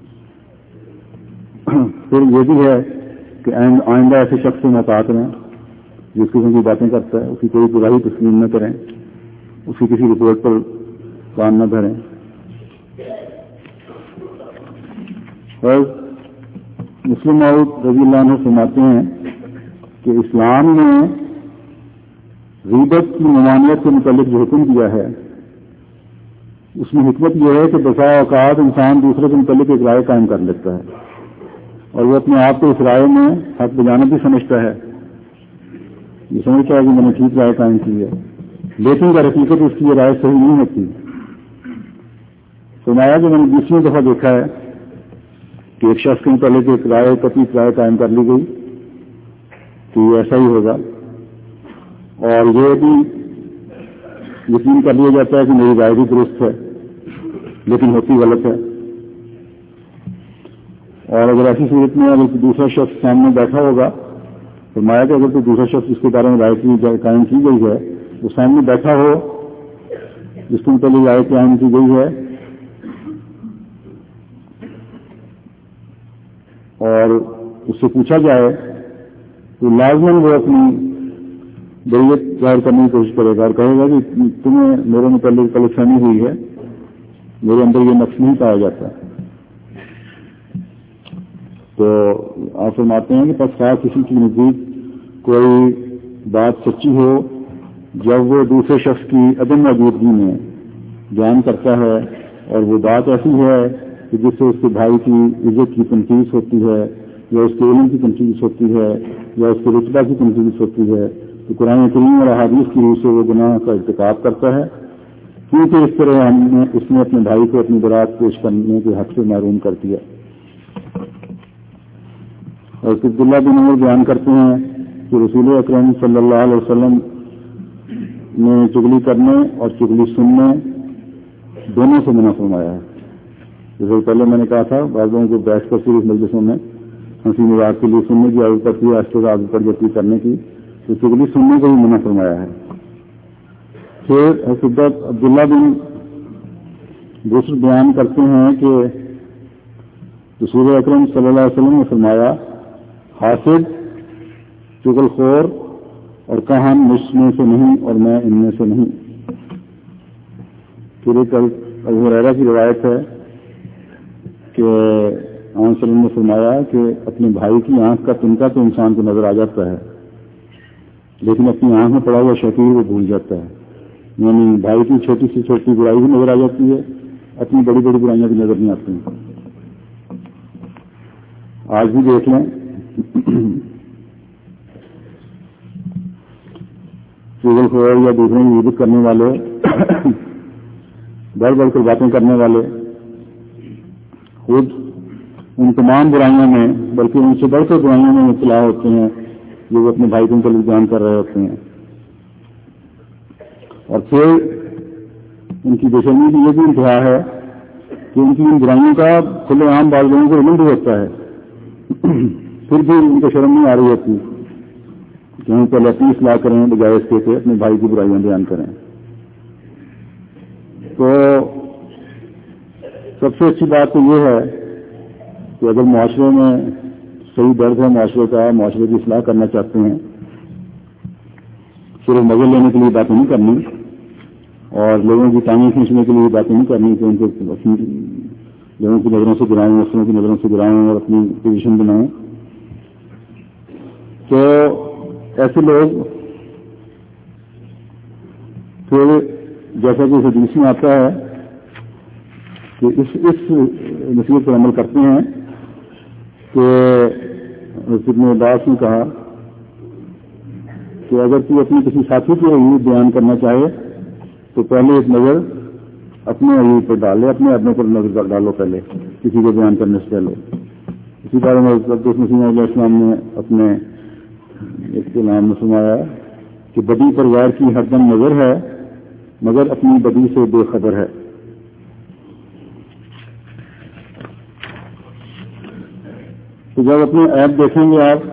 Speaker 1: پھر یہ بھی ہے کہ آئندہ ایسے شخص سے محتاط رہیں جس قسم کی باتیں کرتا ہے، اس کی کوئی گواہی تسلیم نہ کریں، اس کی کسی رپورٹ پر کان نہ دھریں۔ اور مسلم موعود رضی اللہ عنہ فرماتے ہیں کہ اسلام نے غیبت کی ممانعت کے متعلق جو حکم دیا ہے اس میں حکمت یہ ہے کہ بسا اوقات انسان دوسرے کے متعلق ایک رائے قائم کر لیتا ہے، اور وہ اپنے آپ کو اس رائے میں حق بجانب بھی سمجھتا ہے، یہ سمجھتا ہے کہ میں نے ٹھیک رائے قائم کی ہے، لیکن در حقیقت اس کی یہ رائے صحیح نہیں ہوتی۔ فرمایا کہ میں نے دوسری دفعہ دیکھا ہے کہ ایک شخص کے متعلق ایک رائے کتیت رائے قائم کر لی گئی کہ یہ ایسا ہی ہوگا، اور یہ بھی یقین کر لیا جاتا ہے کہ میری رائے بھی درست ہے لیکن ہوتی غلط ہے۔ اور اگر ایسی صورت میں اگر دوسرا شخص سامنے بیٹھا ہوگا، فرمایا کہ اگر کوئی دوسرا شخص جس کے بارے میں رائے قائم کی گئی ہے وہ سامنے بیٹھا ہو جس کے متعلق رائے قائم کی گئی ہے، اور اس سے پوچھا جائے تو لازماً وہ اپنی بریت ظاہر کرنے کی کوشش کرے گا اور کہے گا کہ تمہیں میرے متعلق غلط فہمی ہوئی ہے، میرے اندر یہ نقص نہیں پایا جاتا۔ تو آپ فرماتے ہیں کہ پس خواہ کسی کی نزدیک کوئی بات سچی ہو جب وہ دوسرے شخص کی عدم موجودگی میں بیان کرتا ہے، اور وہ بات ایسی ہے کہ جس سے اس کے بھائی کی عزت کی تنقید ہوتی ہے، یا اس کے علم کی تنقید ہوتی ہے، یا اس کے رتبہ کی تنقید ہوتی ہے، تو قرآن کریم اور احادیث کی روح سے وہ گناہ کا ارتکاب کرتا ہے، کیونکہ اس طرح اس نے اپنے بھائی کو اپنی برات پیش کرنے کے حق سے محروم کر دیا۔ اور عبداللہ بن عمر بیان کرتے ہیں کہ رسول اکرم صلی اللہ علیہ وسلم نے چغلی کرنے اور چغلی سننے دونوں سے منع فرمایا ہے. جیسے پہلے میں نے کہا تھا بعض لوگوں کو بیٹھ کر صرف مجلسوں میں ہنسی مذاق کے لیے سننے کی عادت پڑتی ہے، آہستہ عادت پڑ جاتی کرنے کی، تو چغلی سننے کو بھی منع فرمایا ہے. پھر حضرت عبداللہ بن دوسر بیان کرتے ہیں کہ رسول اکرم صلی اللہ علیہ وسلم نے فرمایا حاسد، چغل خور اور کہان مجھ میں سے نہیں اور میں ان میں سے نہیں. پھر ایک ابو ہریرہ کی روایت ہے کہ آن صلی اللہ علیہ وسلم نے فرمایا کہ اپنے بھائی کی آنکھ کا تنکا تو انسان کو نظر آ جاتا ہے، لیکن اپنی آنکھ میں پڑا ہوا شکیل وہ بھول جاتا ہے. یعنی بھائی کی چھوٹی سی چھوٹی برائی بھی نظر آ جاتی ہے، اپنی بڑی بڑی برائیاں بھی نظر نہیں آتی ہیں. آج بھی دیکھ لیں چغل خور یا دوسروں کی عزت کرنے والے، بڑھ بڑھ کر باتیں کرنے والے خود ان تمام برائیوں میں بلکہ ان سے بڑھ کر برائیوں میں مبتلا ہوتے ہیں جو وہ اپنے بھائی کو متعلق بیان کر رہے ہوتے ہیں. اور پھر ان کی بے شرمی کی یہ بھی انتہا ہے کہ ان کی ان برائیوں کا کھلے عام بعض لوگوں کو علم بھی ہوتا ہے، پھر بھی ان کو شرم نہیں آ رہی ہوتی کہ ہم پہلے اپنی اصلاح کریں بجائے اس کے اپنے بھائی کی برائیاں بیان کریں. تو سب سے اچھی بات تو یہ ہے کہ اگر معاشرے میں صحیح درد ہے معاشرے کا، معاشرے کی اصلاح کرنا چاہتے ہیں، صرف مزے لینے کے لیے باتیں نہیں کرنی اور لوگوں کی ٹانگیں کھینچنے کے لیے باتیں نہیں کرنی کہ ان کو لوگوں کی نظروں سے گراؤں، مسئلوں کی نظروں سے گراؤں اور اپنی پوزیشن بناؤں. تو ایسے لوگ پھر جیسا کہ حدیث میں آتا ہے کہ اس نصیحت پر عمل کرتے ہیں کہ ابن عباس نے کہا کہ اگر تو اپنے کسی ساتھی کی عیوب بیان کرنا چاہے تو پہلے ایک نظر اپنے عیوب پر ڈالے، اپنے آدمی پر نظر ڈالو پہلے کسی کو بیان کرنے سے پہلے. اسی بارے میں مسیح علیہ السلام نے اپنے ایک نام میں سنایا کہ بدی پر غیر کی ہر دم نظر ہے مگر اپنی بدی سے بے خبر ہے. تو جب اپنے عیب دیکھیں گے آپ،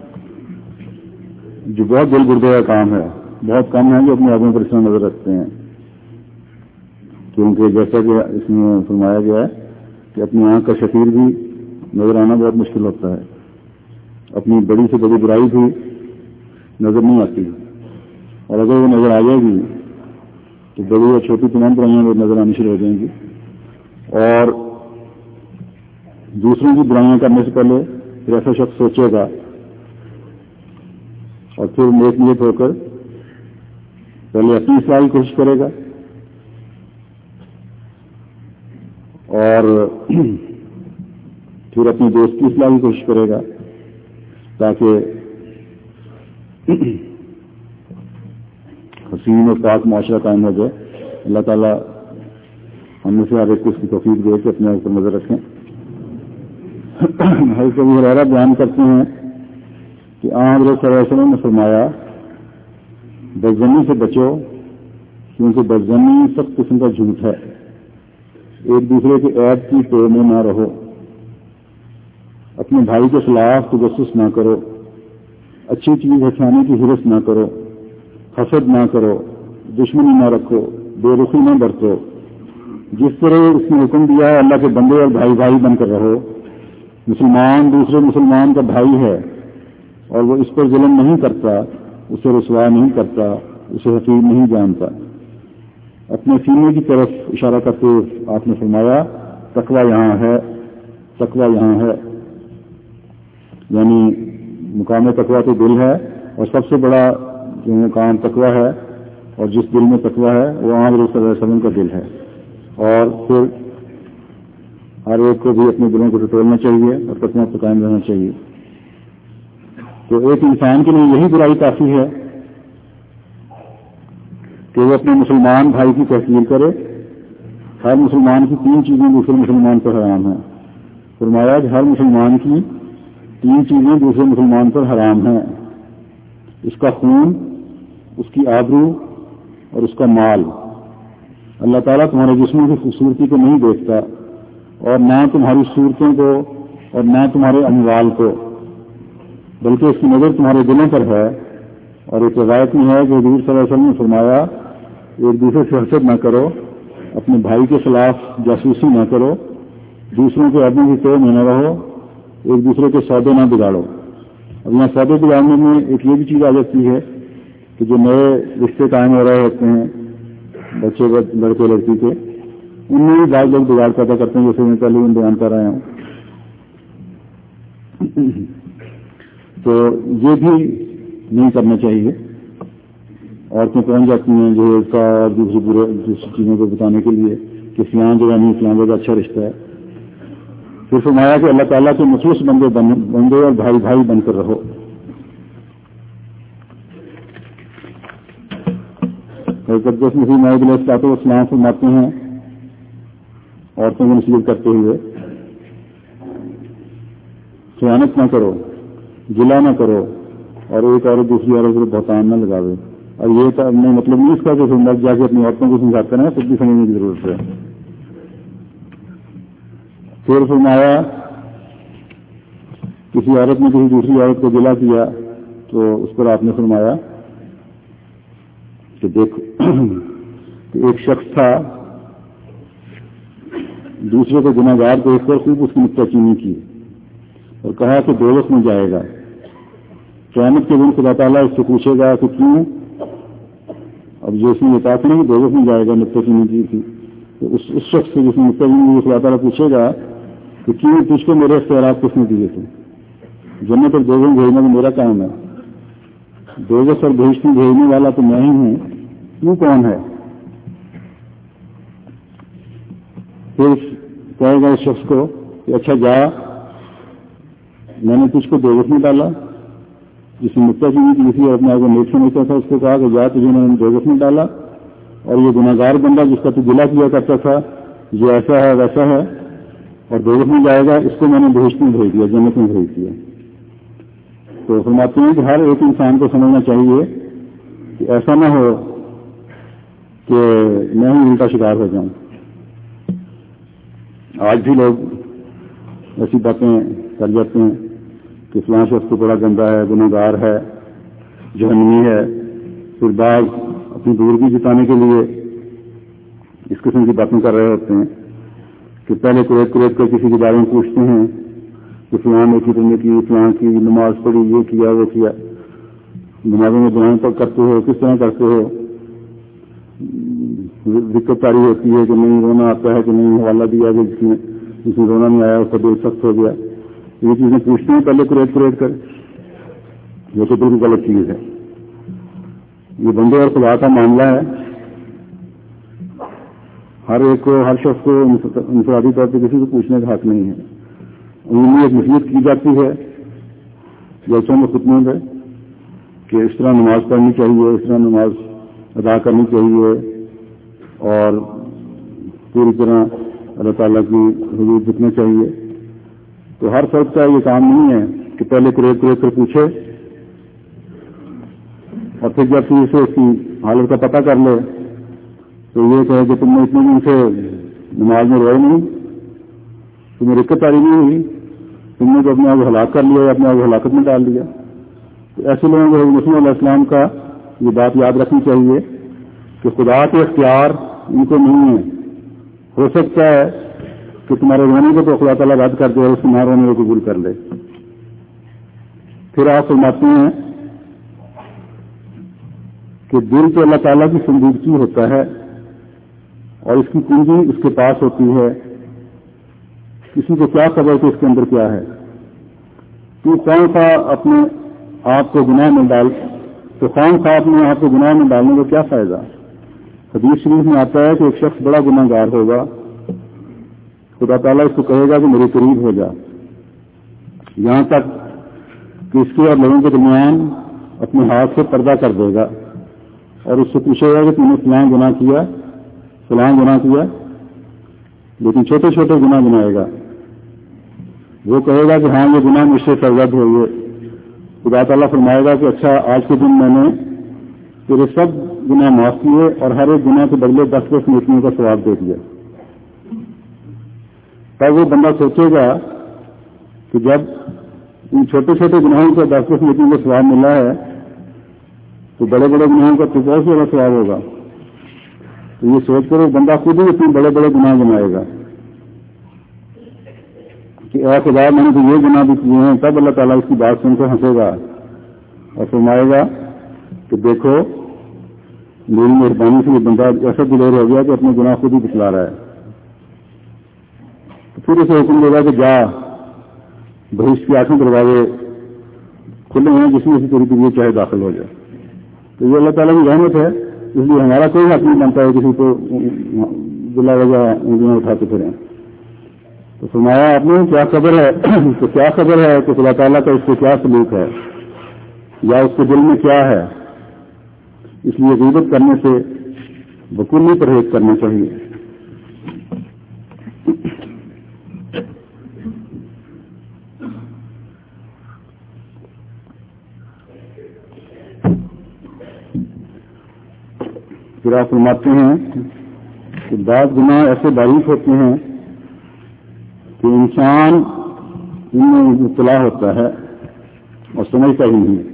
Speaker 1: جو بہت دل گردے کا کام ہے، بہت کم ہے جو اپنے عیبوں پر اس میں نظر رکھتے ہیں، کیونکہ جیسا کہ اس میں فرمایا گیا ہے کہ اپنی آنکھ کا شکیل بھی نظر آنا بہت مشکل ہوتا ہے، اپنی بڑی سے بڑی برائی بھی نظر نہیں آتی، اور اگر وہ نظر آ جائے گی تو بڑی اور چھوٹی تمام برائیاں وہ نظر آنی شروع ہو جائیں گی. اور دوسروں کی برائیاں کرنے سے پہلے پھر ایسا شخص سوچے گا اور پھر نیک نیت ہو کر پہلے اپنی اصلاح کی کوشش کرے گا اور پھر اپنے دوست کی اصلاح کی کوشش کرے گا تاکہ حسین اور پاک معاشرہ قائم ہو جائے. اللہ تعالیٰ ہم میں سے ہر ایک کو اس کی توفیق دے کے اپنے اوپر نظر رکھیں. حضرت ابو ہریرہ بیان کرتے ہیں کہ حضرت صلی اللہ علیہ وسلم نے فرمایا بدظنی سے بچو کیونکہ بدظنی سب قسم کا جھوٹ ہے. ایک دوسرے کے عیب کی ٹوئے میں نہ رہو، اپنے بھائی کے خلاف تجسس نہ کرو، اچھی چیز ہٹانے کی حرص نہ کرو، حسد نہ کرو، دشمنی نہ رکھو، بے رخی نہ برتو. جس طرح اس نے حکم دیا ہے اللہ کے بندے اور بھائی بھائی بن کر رہو. مسلمان دوسرے مسلمان کا بھائی ہے اور وہ اس پر ظلم نہیں کرتا، اسے رسوا نہیں کرتا، اسے حقیر نہیں جانتا. اپنے سینے کی طرف اشارہ کرتے آپ نے فرمایا تقویٰ یہاں ہے، تقویٰ یہاں ہے. یعنی مقام تقویٰ تو دل ہے اور سب سے بڑا جو مقام تقویٰ ہے اور جس دل میں تقویٰ ہے وہ حضرت صلی اللہ علیہ وسلم کا دل ہے. اور پھر ہر ایک کو بھی اپنے دلوں کو ٹٹولنا چاہیے اور تقویٰ پر قائم رہنا چاہیے. تو ایک انسان کے لیے یہی برائی کافی ہے کہ وہ اپنے مسلمان بھائی کی تحقیر کرے. ہر مسلمان کی 3 چیزیں دوسرے مسلمان پر حرام ہیں. فرمایا کہ ہر مسلمان کی 3 چیزیں دوسرے مسلمان پر حرام ہیں، اس کا خون، اس کی آبرو اور اس کا مال۔ اللہ تعالیٰ تمہارے جسموں کی خوبصورتی کو نہیں دیکھتا، اور نہ تمہاری صورتوں کو اور نہ تمہارے اموال کو، بلکہ اس کی نظر تمہارے دلوں پر ہے۔ اور ایک روایت میں ہے کہ حضور صلی اللہ علیہ وسلم نے فرمایا، ایک دوسرے سے حسد نہ کرو، اپنے بھائی کے خلاف جاسوسی نہ کرو، دوسروں کے عیبوں کی توڑ میں نہ رہو، ایک دوسرے کے سودے نہ بگاڑو۔ اب یہاں سودے بگاڑنے میں ایک یہ بھی چیز آ جاتی ہے کہ جو نئے رشتے قائم ہو رہے ہوتے ہیں بچے لڑکے لڑکی کے، ان میں بھی بعض لوگ بگاڑ پیدا کرتے ہیں، جیسے میں پہلے بیان کر رہا ہوں۔ تو یہ بھی نہیں کرنا چاہیے۔ عورتیں پہنچ جاتی ہیں جو اس کا اور دوسری چیزوں کو بتانے کے لیے کہ فلاں جگہ نہیں، فلاں جگہ اچھا رشتہ ہے۔ پھر فرمایا کہ اللہ تعالیٰ کے مخلص بندے اور بھائی بھائی بن کر رہو۔ حضرت مسیح موعود علیہ الصلوۃ والسلام فرماتے ہیں عورتوں کو نصیحت کرتے ہوئے، خیانت نہ کرو، گلا نہ کرو، اور ایک عورت دوسری عورت کو بہتان نہ لگاوے۔ اور یہ مطلب نہیں اس کا کہ مرد جا کے اپنی عورتوں کو سمجھاتے ہیں، خود بھی سمجھنے کی ضرورت ہے۔ پھر فرمایا کسی عورت نے کسی دوسری عورت کو گلا کیا تو اس پر آپ نے فرمایا کہ دیکھو کہ ایک شخص تھا، دوسرے کو گناہ گار دیکھ کر خوب اس کی نکتہ چینی کی اور کہا کہ دوزخ میں جائے گا۔ قیامت کے دن خدا تعالیٰ اس سے پوچھے گا کہ کیوں؟ اب جو اس نے بتا کہ نہیں دوزخ میں جائے گا، نکتہ چینی کی تھی، تو اس شخص سے جس نے نکتہ چینی کی خدا تعالیٰ پوچھے گا کہ کیوں تجھ کو میرے اختیارات کس نے دیے تھے؟ جنت اور دوزخ بھیجنا تو میرا کام ہے، دوزخ اور بہشت میں بھیجنے والا تو میں ہی ہوں، کیوں کون ہے؟ پھر کہے گا اس شخص کو کہ اچھا جا، میں نے تجھ کو دوزخ میں ڈالا، جس نے نکتہ چینی کی تھی اور اپنے آپ کو نیک سمجھتا تھا اس کو کہا کہ جا تجھے میں نے دوزخ میں ڈالا، اور یہ گناہ گار بندہ جس کا تو گلا کیا کرتا تھا جو ایسا ہے ویسا ہے اور دوزخ میں جائے گا، اس کو میں نے بہشت میں بھیج دیا، جنت میں بھیج دیا۔ تو فرماتے ہیں کہ ہر ایک انسان کو سمجھنا چاہیے کہ ایسا نہ ہو کہ میں ہی الٹا شکار ہو جاؤں۔ آج بھی لوگ ایسی باتیں کر جاتے ہیں کہ فلاں شخص تو بڑا گندا ہے، گناہ گار ہے، جہنمی ہے، پھر بعض اپنی دورگی جتانے کے لیے اس قسم کی باتیں کر رہے ہوتے ہیں کہ پہلے کریٹ کر کسی کے بارے میں پوچھتے ہیں کہ فلاں نے کی، تم نے کی، فلاں کی نماز پڑھی، یہ کیا وہ کیا، نمازوں میں دعائیں پر کرتے ہو، کس طرح کرتے ہو، دقت کاری ہوتی ہے کہ نہیں رونا آتا ہے کہ نہیں، حوالہ دیا کہ جس میں رونا نہیں آیا اس کا دل سخت ہو گیا، یہ چیزیں پوچھتے ہیں پہلے کریٹ کر، یہ تو بالکل غلط چیز ہے۔ یہ بندے اور خدا کا معاملہ ہے، ہر ایک کو، ہر شخص کو انفرادی طور پہ کسی کو پوچھنے کا حق نہیں ہے۔ عمومی ایک نصیحت کی جاتی ہے جلسوں میں خطبوں میں کہ اس طرح نماز پڑھنی چاہیے، اس طرح نماز ادا کرنی چاہیے، اور پوری طرح اللہ تعالیٰ کی حدود دکھنا چاہیے۔ تو ہر فرد کا یہ کام نہیں ہے کہ پہلے کریٹ کر پوچھے اور پھر جب پھر اسے اس کی حالت کا پتہ کر لے تو یہ کہے کہ تم نے اتنے دن سے نماز میں روئے نہیں، تمہیں رکت تاری نہیں ہوئی، تم نے تو اپنے آپ کو ہلاک کر لیا یا اپنے آپ کو ہلاکت میں ڈال دیا۔ تو ایسے لوگوں کو حضرت مسیح علیہ السلام کا یہ بات یاد رکھنی چاہیے کہ خدا کے اختیار ان کو نہیں ہے۔ ہو سکتا ہے کہ تمہارے رونے کو تو خدا تعالیٰ رد کر دے اور اس کو نہ رونے کو قبول کر لے۔ پھر آپ فرماتے ہیں کہ دل تو اللہ تعالیٰ کی صندوقچی ہوتا ہے اور اس کی کنجی اس کے پاس ہوتی ہے، کسی کو کیا خبر کہ اس کے اندر کیا ہے؟ تو کون سا اپنے آپ کو گناہ میں ڈال، تو کون سا اپنے آپ کو گناہ میں ڈالنے کو کیا فائدہ؟ حدیث شریف میں آتا ہے کہ ایک شخص بڑا گناہ گار ہوگا، خدا تعالیٰ اس کو کہے گا کہ میرے قریب ہو جا، یہاں تک کہ اس کے اور لوگوں کے درمیان اپنے ہاتھ سے پردہ کر دے گا اور اس سے پوچھے گا کہ تم نے فلاں گناہ کیا، فلاں گناہ کیا، لیکن چھوٹے چھوٹے گناہ گنائے گا۔ وہ کہے گا کہ ہاں یہ گناہ مجھ سے سرزد ہوئی ہے. خدا تعالیٰ فرمائے گا کہ اچھا آج کے دن میں نے تیرے سب گناہ معاف کیے اور ہر ایک گناہ کے بدلے 10 نیکیوں کا ثواب دے دیا. تب وہ بندہ سوچے گا کہ جب ان چھوٹے چھوٹے گناہوں کو 10 نیکیوں کا ثواب ملا ہے تو بڑے بڑے گناہوں کا تو بہت زیادہ ثواب ہوگا. تو یہ سوچ کر وہ بندہ خود ہی اتنے بڑے بڑے گناہ بنائے گا کہ اے خدا میں نے تو یہ گناہ بھی کیے ہیں. تب اللہ تعالیٰ اس کی بات سن کر ہنسے گا اور فرمائے گا کہ دیکھو میری مہربانی سے یہ بندہ ایسا دلیر ہو گیا کہ اپنے گناہ خود ہی بتلا رہا ہے. تو پھر اسے حکم دے گا کہ جا بہشت کے 8 دروازے کھلے ہیں جس میں سے تیری طبیعت چاہے داخل ہو جائے. تو یہ اللہ تعالیٰ کی رحمت ہے, اس لیے ہمارا کوئی حق نہیں بنتا ہے کسی کو بلا وجہ انگلیاں اٹھاتے پھریں. تو فرمایا آپ نے کیا خبر ہے تو کیا خبر ہے کہ خدا تعالیٰ کا اس سے کیا سلوک ہے یا اس کے دل میں کیا ہے. اس لیے غیبت کرنے سے بکلی پرہیز کرنا چاہیے. پھر آپ فرماتے ہیں کہ بعض گناہ ایسے باریک ہوتے ہیں کہ انسان ان میں مبتلا ہوتا ہے اور سمجھتا ہی نہیں.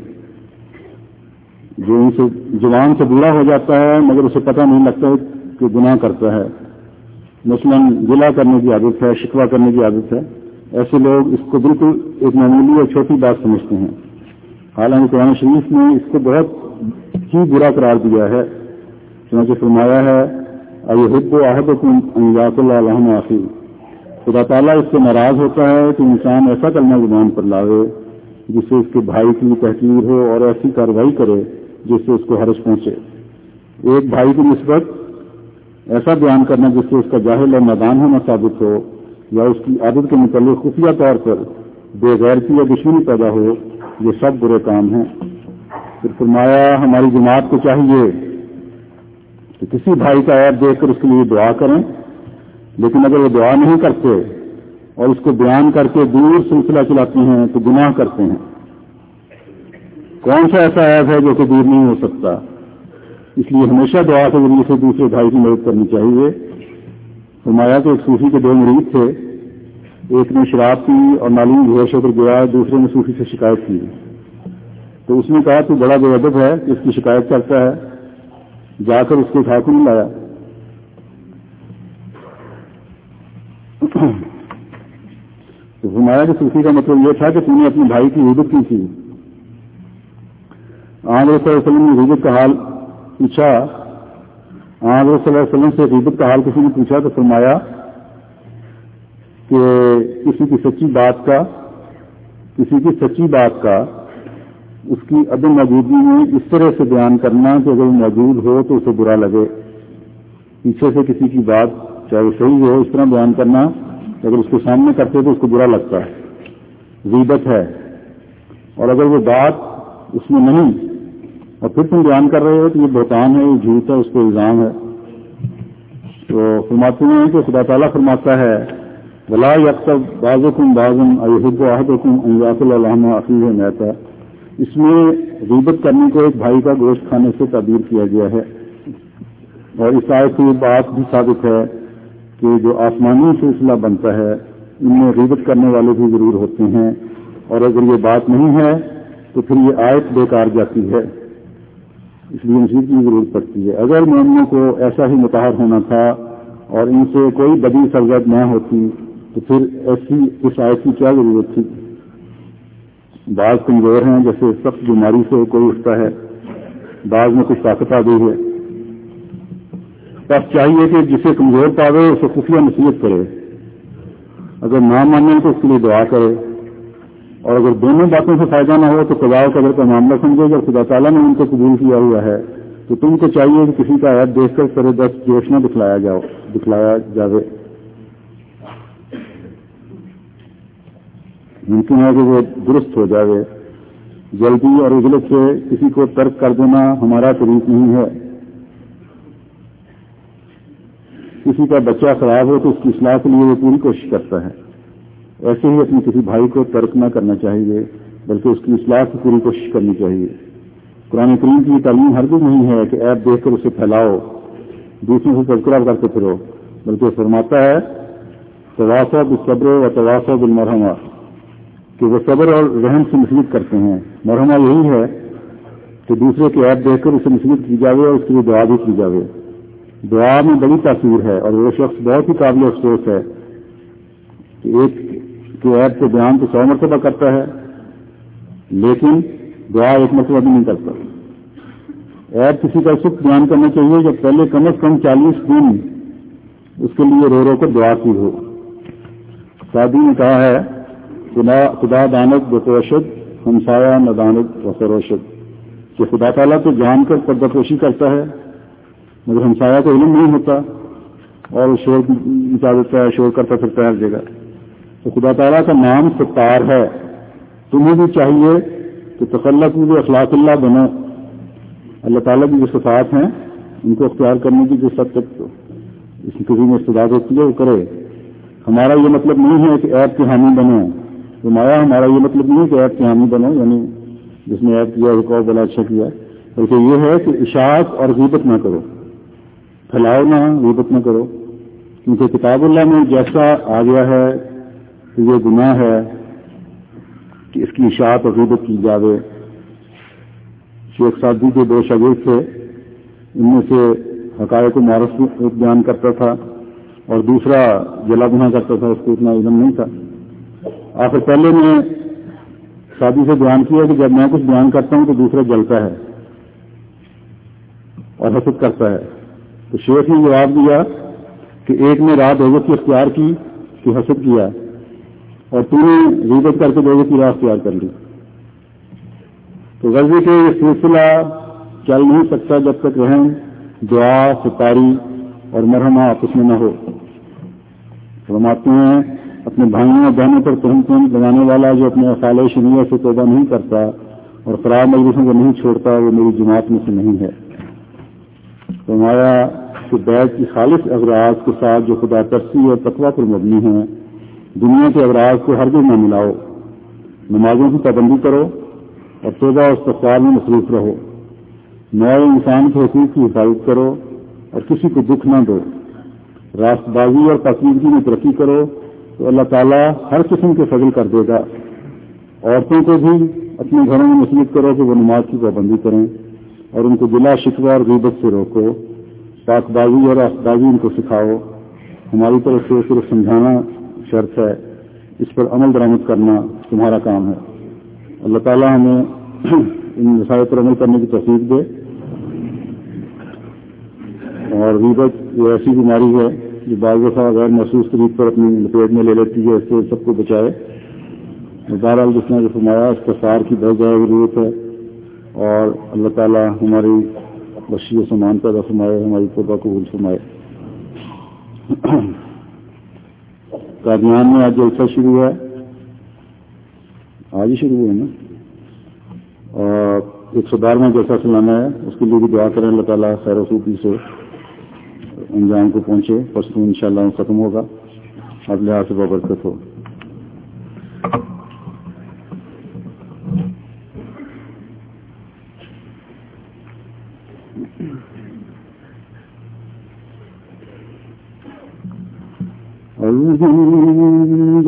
Speaker 1: جو ان سے زبان سے برا ہو جاتا ہے مگر اسے پتہ نہیں لگتا کہ گناہ کرتا ہے. مثلاً گلہ کرنے کی عادت ہے, شکوہ کرنے کی عادت ہے. ایسے لوگ اس کو بالکل ایک معمولی اور چھوٹی بات سمجھتے ہیں, حالانکہ قرآن شریف نے اس کو بہت ہی برا قرار دیا ہے. چنانچہ فرمایا ہے اَیُحِبُّ أَحَدُکُمْ أَن یَأْکُلَ لَحْمَ أَخِیہِ. خدا تعالیٰ اس سے ناراض ہوتا ہے کہ انسان ایسا کلمہ زبان پر لاوے جس سے اس کے بھائی کی تحقیر ہو اور ایسی کارروائی کرے جس سے اس کو حرج پہنچے. ایک بھائی کی نسبت ایسا بیان کرنا جس سے اس کا جاہل اور نادان ہونا ثابت ہو یا اس کی عادت کے متعلق خفیہ طور پر بے غیرتی یا دشمنی پیدا ہو, یہ سب برے کام ہیں. پھر فرمایا ہماری جماعت کو چاہیے کہ کسی بھائی کا عیب دیکھ کر اس کے لیے دعا کریں, لیکن اگر وہ دعا نہیں کرتے اور اس کو بیان کر کے دور سلسلہ چلاتے ہیں تو گناہ کرتے ہیں. کون سا ایسا عیب ہے جو کہ دور نہیں ہو سکتا؟ اس لیے ہمیشہ دعا کے ذریعے سے دوسرے بھائی کی مدد کرنی چاہیے. فرمایا کہ ایک صوفی کے 2 مرید تھے, ایک نے شراب پی اور معلوم بےہوش ہو کر گیا, دوسرے نے صوفی سے شکایت کی. تو اس نے کہا تو بڑا بے ادب ہے کہ اس کی شکایت کرتا ہے, جا کر اس کو اٹھا کر نہیں لایا. تو فرمایا کہ صوفی کا مطلب یہ تھا کہ تم نے اپنے بھائی کی غیبت کی تھی. آن صلی اللہ علیہ وسلم نے غیبت کا حال پوچھا, آن صلی اللہ علیہ وسلم سے غیبت کا حال کسی نے پوچھا تو فرمایا کہ کسی کی سچی بات کا اس کی عدم موجودگی میں اس طرح سے بیان کرنا کہ اگر وہ موجود ہو تو اسے برا لگے. پیچھے سے کسی کی بات چاہے وہ صحیح ہو اس طرح بیان کرنا اگر اس کو سامنے کرتے تو اس کو برا لگتا ہے, غیبت ہے. اور اگر وہ بات اس میں نہیں اور پھر تم بیان کر رہے ہو تو یہ بہتان ہے, یہ جھوٹ ہے, اس کو الزام ہے. تو فرماتے ہیں کہ خدا تعالیٰ فرماتا ہے وَلَا يَغْتَبْ بَعْضُكُمْ بَعْضًا أَيُحِبُّ أَحَدُكُمْ أَن يَأْكُلَ لَحْمَ أَخِيهِ مَيْتًا. اس میں غیبت کرنے کو ایک بھائی کا گوشت کھانے سے تعبیر کیا گیا ہے. اور اس آیت سے یہ بات بھی ثابت ہے کہ جو آسمانی سلسلہ بنتا ہے ان میں غیبت کرنے والے بھی ضرور ہوتے ہیں, اور اگر یہ بات نہیں ہے تو پھر یہ آیت بیکار جاتی ہے. اس لیے مزید کی ضرورت پڑتی ہے. اگر مومنوں کو ایسا ہی مطہر ہونا تھا اور ان سے کوئی بدی سرزد نہ ہوتی تو پھر ایسی اس آیت کی کیا ضرورت تھی. بعض کمزور ہیں, جیسے سخت بیماری سے کوئی اٹھتا ہے, بعض میں کچھ طاقت آ گئی ہے. بس چاہیے کہ جسے کمزور پاوے اسے خفیہ نصیحت کرے, اگر نہ مانے تو اس کے لیے دعا کرے, اور اگر دونوں باتوں سے فائدہ نہ ہو تو قضاء و قدر کا معاملہ سمجھے. جب خدا تعالیٰ نے ان کو قبول کیا ہوا ہے تو تم کو چاہیے کہ کسی کا عیب دیکھ کر سر دست جوش نہ دکھلایا جاوے. ممکن ہے کہ وہ درست ہو جائے. جلدی اور عجلت سے کسی کو ترک کر دینا ہمارا طریق نہیں ہے. کسی کا بچہ خراب ہو تو اس کی اصلاح کے لیے وہ پوری کوشش کرتا ہے, ایسے ہی اپنے کسی بھائی کو ترک نہ کرنا چاہیے بلکہ اس کی اصلاح کی پوری کوشش کرنی چاہیے۔ قرآن کریم کی یہ تعلیم ہرگز نہیں ہے کہ عیب دیکھ کر اسے پھیلاؤ، دوسروں سے تذکرہ کرتے پھرو، بلکہ فرماتا ہے تواصوا بالصبر و تواصوا بالمرحمہ، کہ وہ صبر اور رحم سے نصیحت کرتے ہیں۔ مرحمہ یہی ہے کہ دوسرے کے عیب دیکھ کر اسے نصیحت کی جاوے اور اس کے لیے دعا بھی کی جاوے۔ دعا میں بڑی تاثیر ہے، اور وہ شخص بہت ہی قابل افسوس ہے کہ ایک کے عیب کے بیان تو 100 مرتبہ کرتا ہے لیکن دعا 1 مرتبہ بھی نہیں کرتا۔ عیب کسی کا صرف بیان کرنا چاہیے جب پہلے کم از کم 40 دن اس کے لیے رو رو کر دعا کی ہو۔ سعدی نے کہا ہے خدا دانت بتوشد ہمسایہ ندانت وسروشد، کہ خدا تعالیٰ تو جان کر پردہ پوشی کرتا ہے مگر ہمسایہ کو علم نہیں ہوتا اور وہ شور مچا دیتا ہے، شور کرتا پھرتا ہے ہر جگہ۔ تو خدا تعالیٰ کا نام ستار ہے، تمہیں بھی چاہیے کہ تخلقوا باخلاق اللہ بنو، اللہ تعالیٰ کی جو صفات ہیں ان کو اختیار کرنے کی جو سب تک کسی میں استعداد ہوتی ہے وہ کرے۔ ہمارا یہ مطلب نہیں ہے کہ عیب کے حامی بنو، فرمایا ہمارا یہ مطلب نہیں ہے کہ عیب کے حامی بنو، یعنی جس نے عیب کیا وہ کو بڑا اچھا کیا، بلکہ یہ ہے کہ اشاعت اور غیبت نہ کرو، پھیلاؤ نہ، غیبت نہ کرو، کیونکہ کتاب اللہ میں جیسا آ گیا ہے کہ یہ گناہ ہے کہ اس کی اشاعت اور غیبت کی جاوے۔ شیخ سعدی کے 2 شاگرد تھے، ان میں سے حقائق و معرف ایک بیان کرتا تھا اور دوسرا جلا گناہ کرتا تھا، اس کو اتنا علم نہیں تھا۔ آخر پہلے نے سعدی سے بیان کیا کہ جب میں کچھ بیان کرتا ہوں تو دوسرا جلتا ہے اور حسد کرتا ہے۔ تو شیخ نے جواب دیا کہ ایک نے رات غیبت کی اختیار کی کہ حسد کیا، اور تو نے غیبت کر کے غیبت کی راہ اختیار کر لی۔ تو غزوے کے یہ سلسلہ چل نہیں سکتا جب تک رحم، دعا، ستاری اور مرحمہ آپس میں نہ ہو۔ فرماتے ہیں اپنے بھائیوں اور بہنوں پر تہمتیں لگانے والا جو اپنے اصالِ شریعہ سے توبہ نہیں کرتا اور خراب مجلسوں کو نہیں چھوڑتا وہ میری جماعت میں سے نہیں ہے۔ فرمایا کہ بیت کی خالص اغراض کے ساتھ جو خدا ترسی اور تقویٰ پر مبنی ہیں دنیا کے اغراض کو ہرگز نہ ملاؤ۔ نمازوں کی پابندی کرو اور توبہ اور استغفار میں مصروف رہو۔ نئے انسان کے حقوق کی حفاظت کرو اور کسی کو دکھ نہ دو۔ راست بازی اور پاکیزگی میں ترقی کرو تو اللہ تعالیٰ ہر قسم کے فضل کر دے گا۔ عورتوں کو بھی اپنے گھروں میں نصیحت کرو کہ وہ نماز کی پابندی کریں اور ان کو بلا شکوہ اور غیبت سے روکو۔ پاک بازی اور راست بازی ان کو سکھاؤ۔ ہماری طرف سے صرف سمجھانا شرط ہے، اس پر عمل درآمد کرنا تمہارا کام ہے۔ اللہ تعالیٰ ہمیں ان مسائل پر عمل کرنے کی توفیق دے۔ اور غیبت یہ ایسی بیماری ہے جو بعض دفعہ غیر محسوس طریق پر اپنی لپیٹ میں لے لیتی ہے، اس سے سب کو بچائے۔ بہرحال جس نے جو فرمایا اس کا سار کی بہت زیادہ ضرورت ہے، اور اللہ تعالیٰ ہماری بخشش و سامان پیدا فرمائے، ہماری توبہ قبول فرمائے۔ قادیان میں آج جلسہ شروع ہے، آج ہی شروع ہے نا، اور 112واں جلسہ سلانا ہے، اس کے لیے بھی دعا کریں اللہ تعالیٰ خیر و خوبی سے انجام کو پہنچے۔ پرسوں انشاءاللہ ختم ہوگا، اب لحاظ سے بابرکت ہو۔ الحمد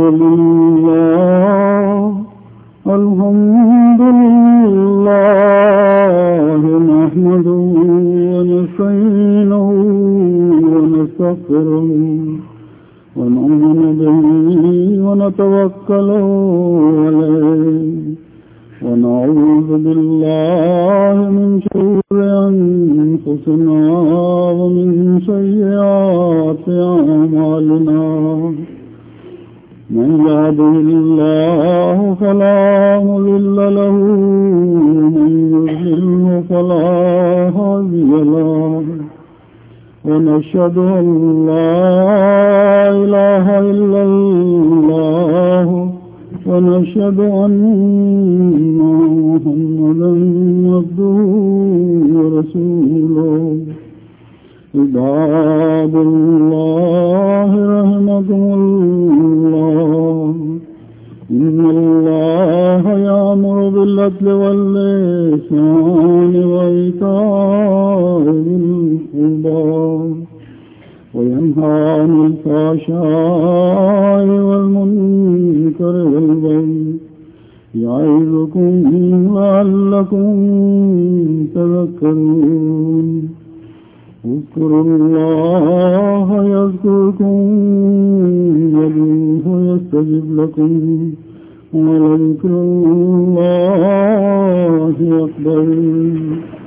Speaker 1: لله نحمده ونستعينه ونستغفره ونؤمن به ونتوكل عليه ونعوذ بالله من شرور أنفسنا ومن سيئات أعمالنا من يهده الله فلا مضل له ومن يضلل فلا هادي له ونشهد أن لا إله إلا الله ونشهد أن محمدا عبده ورسوله عباد الله رحمكم الله يأمر بالعدل والإحسان وإيتاء ذي القربى وينهى عن الفحشاء والمنكر والبغي يعظكم لعلكم تذكرون اذكروا الله يذكركم وادعوه يستجب لكم ولذكر الله أكبر.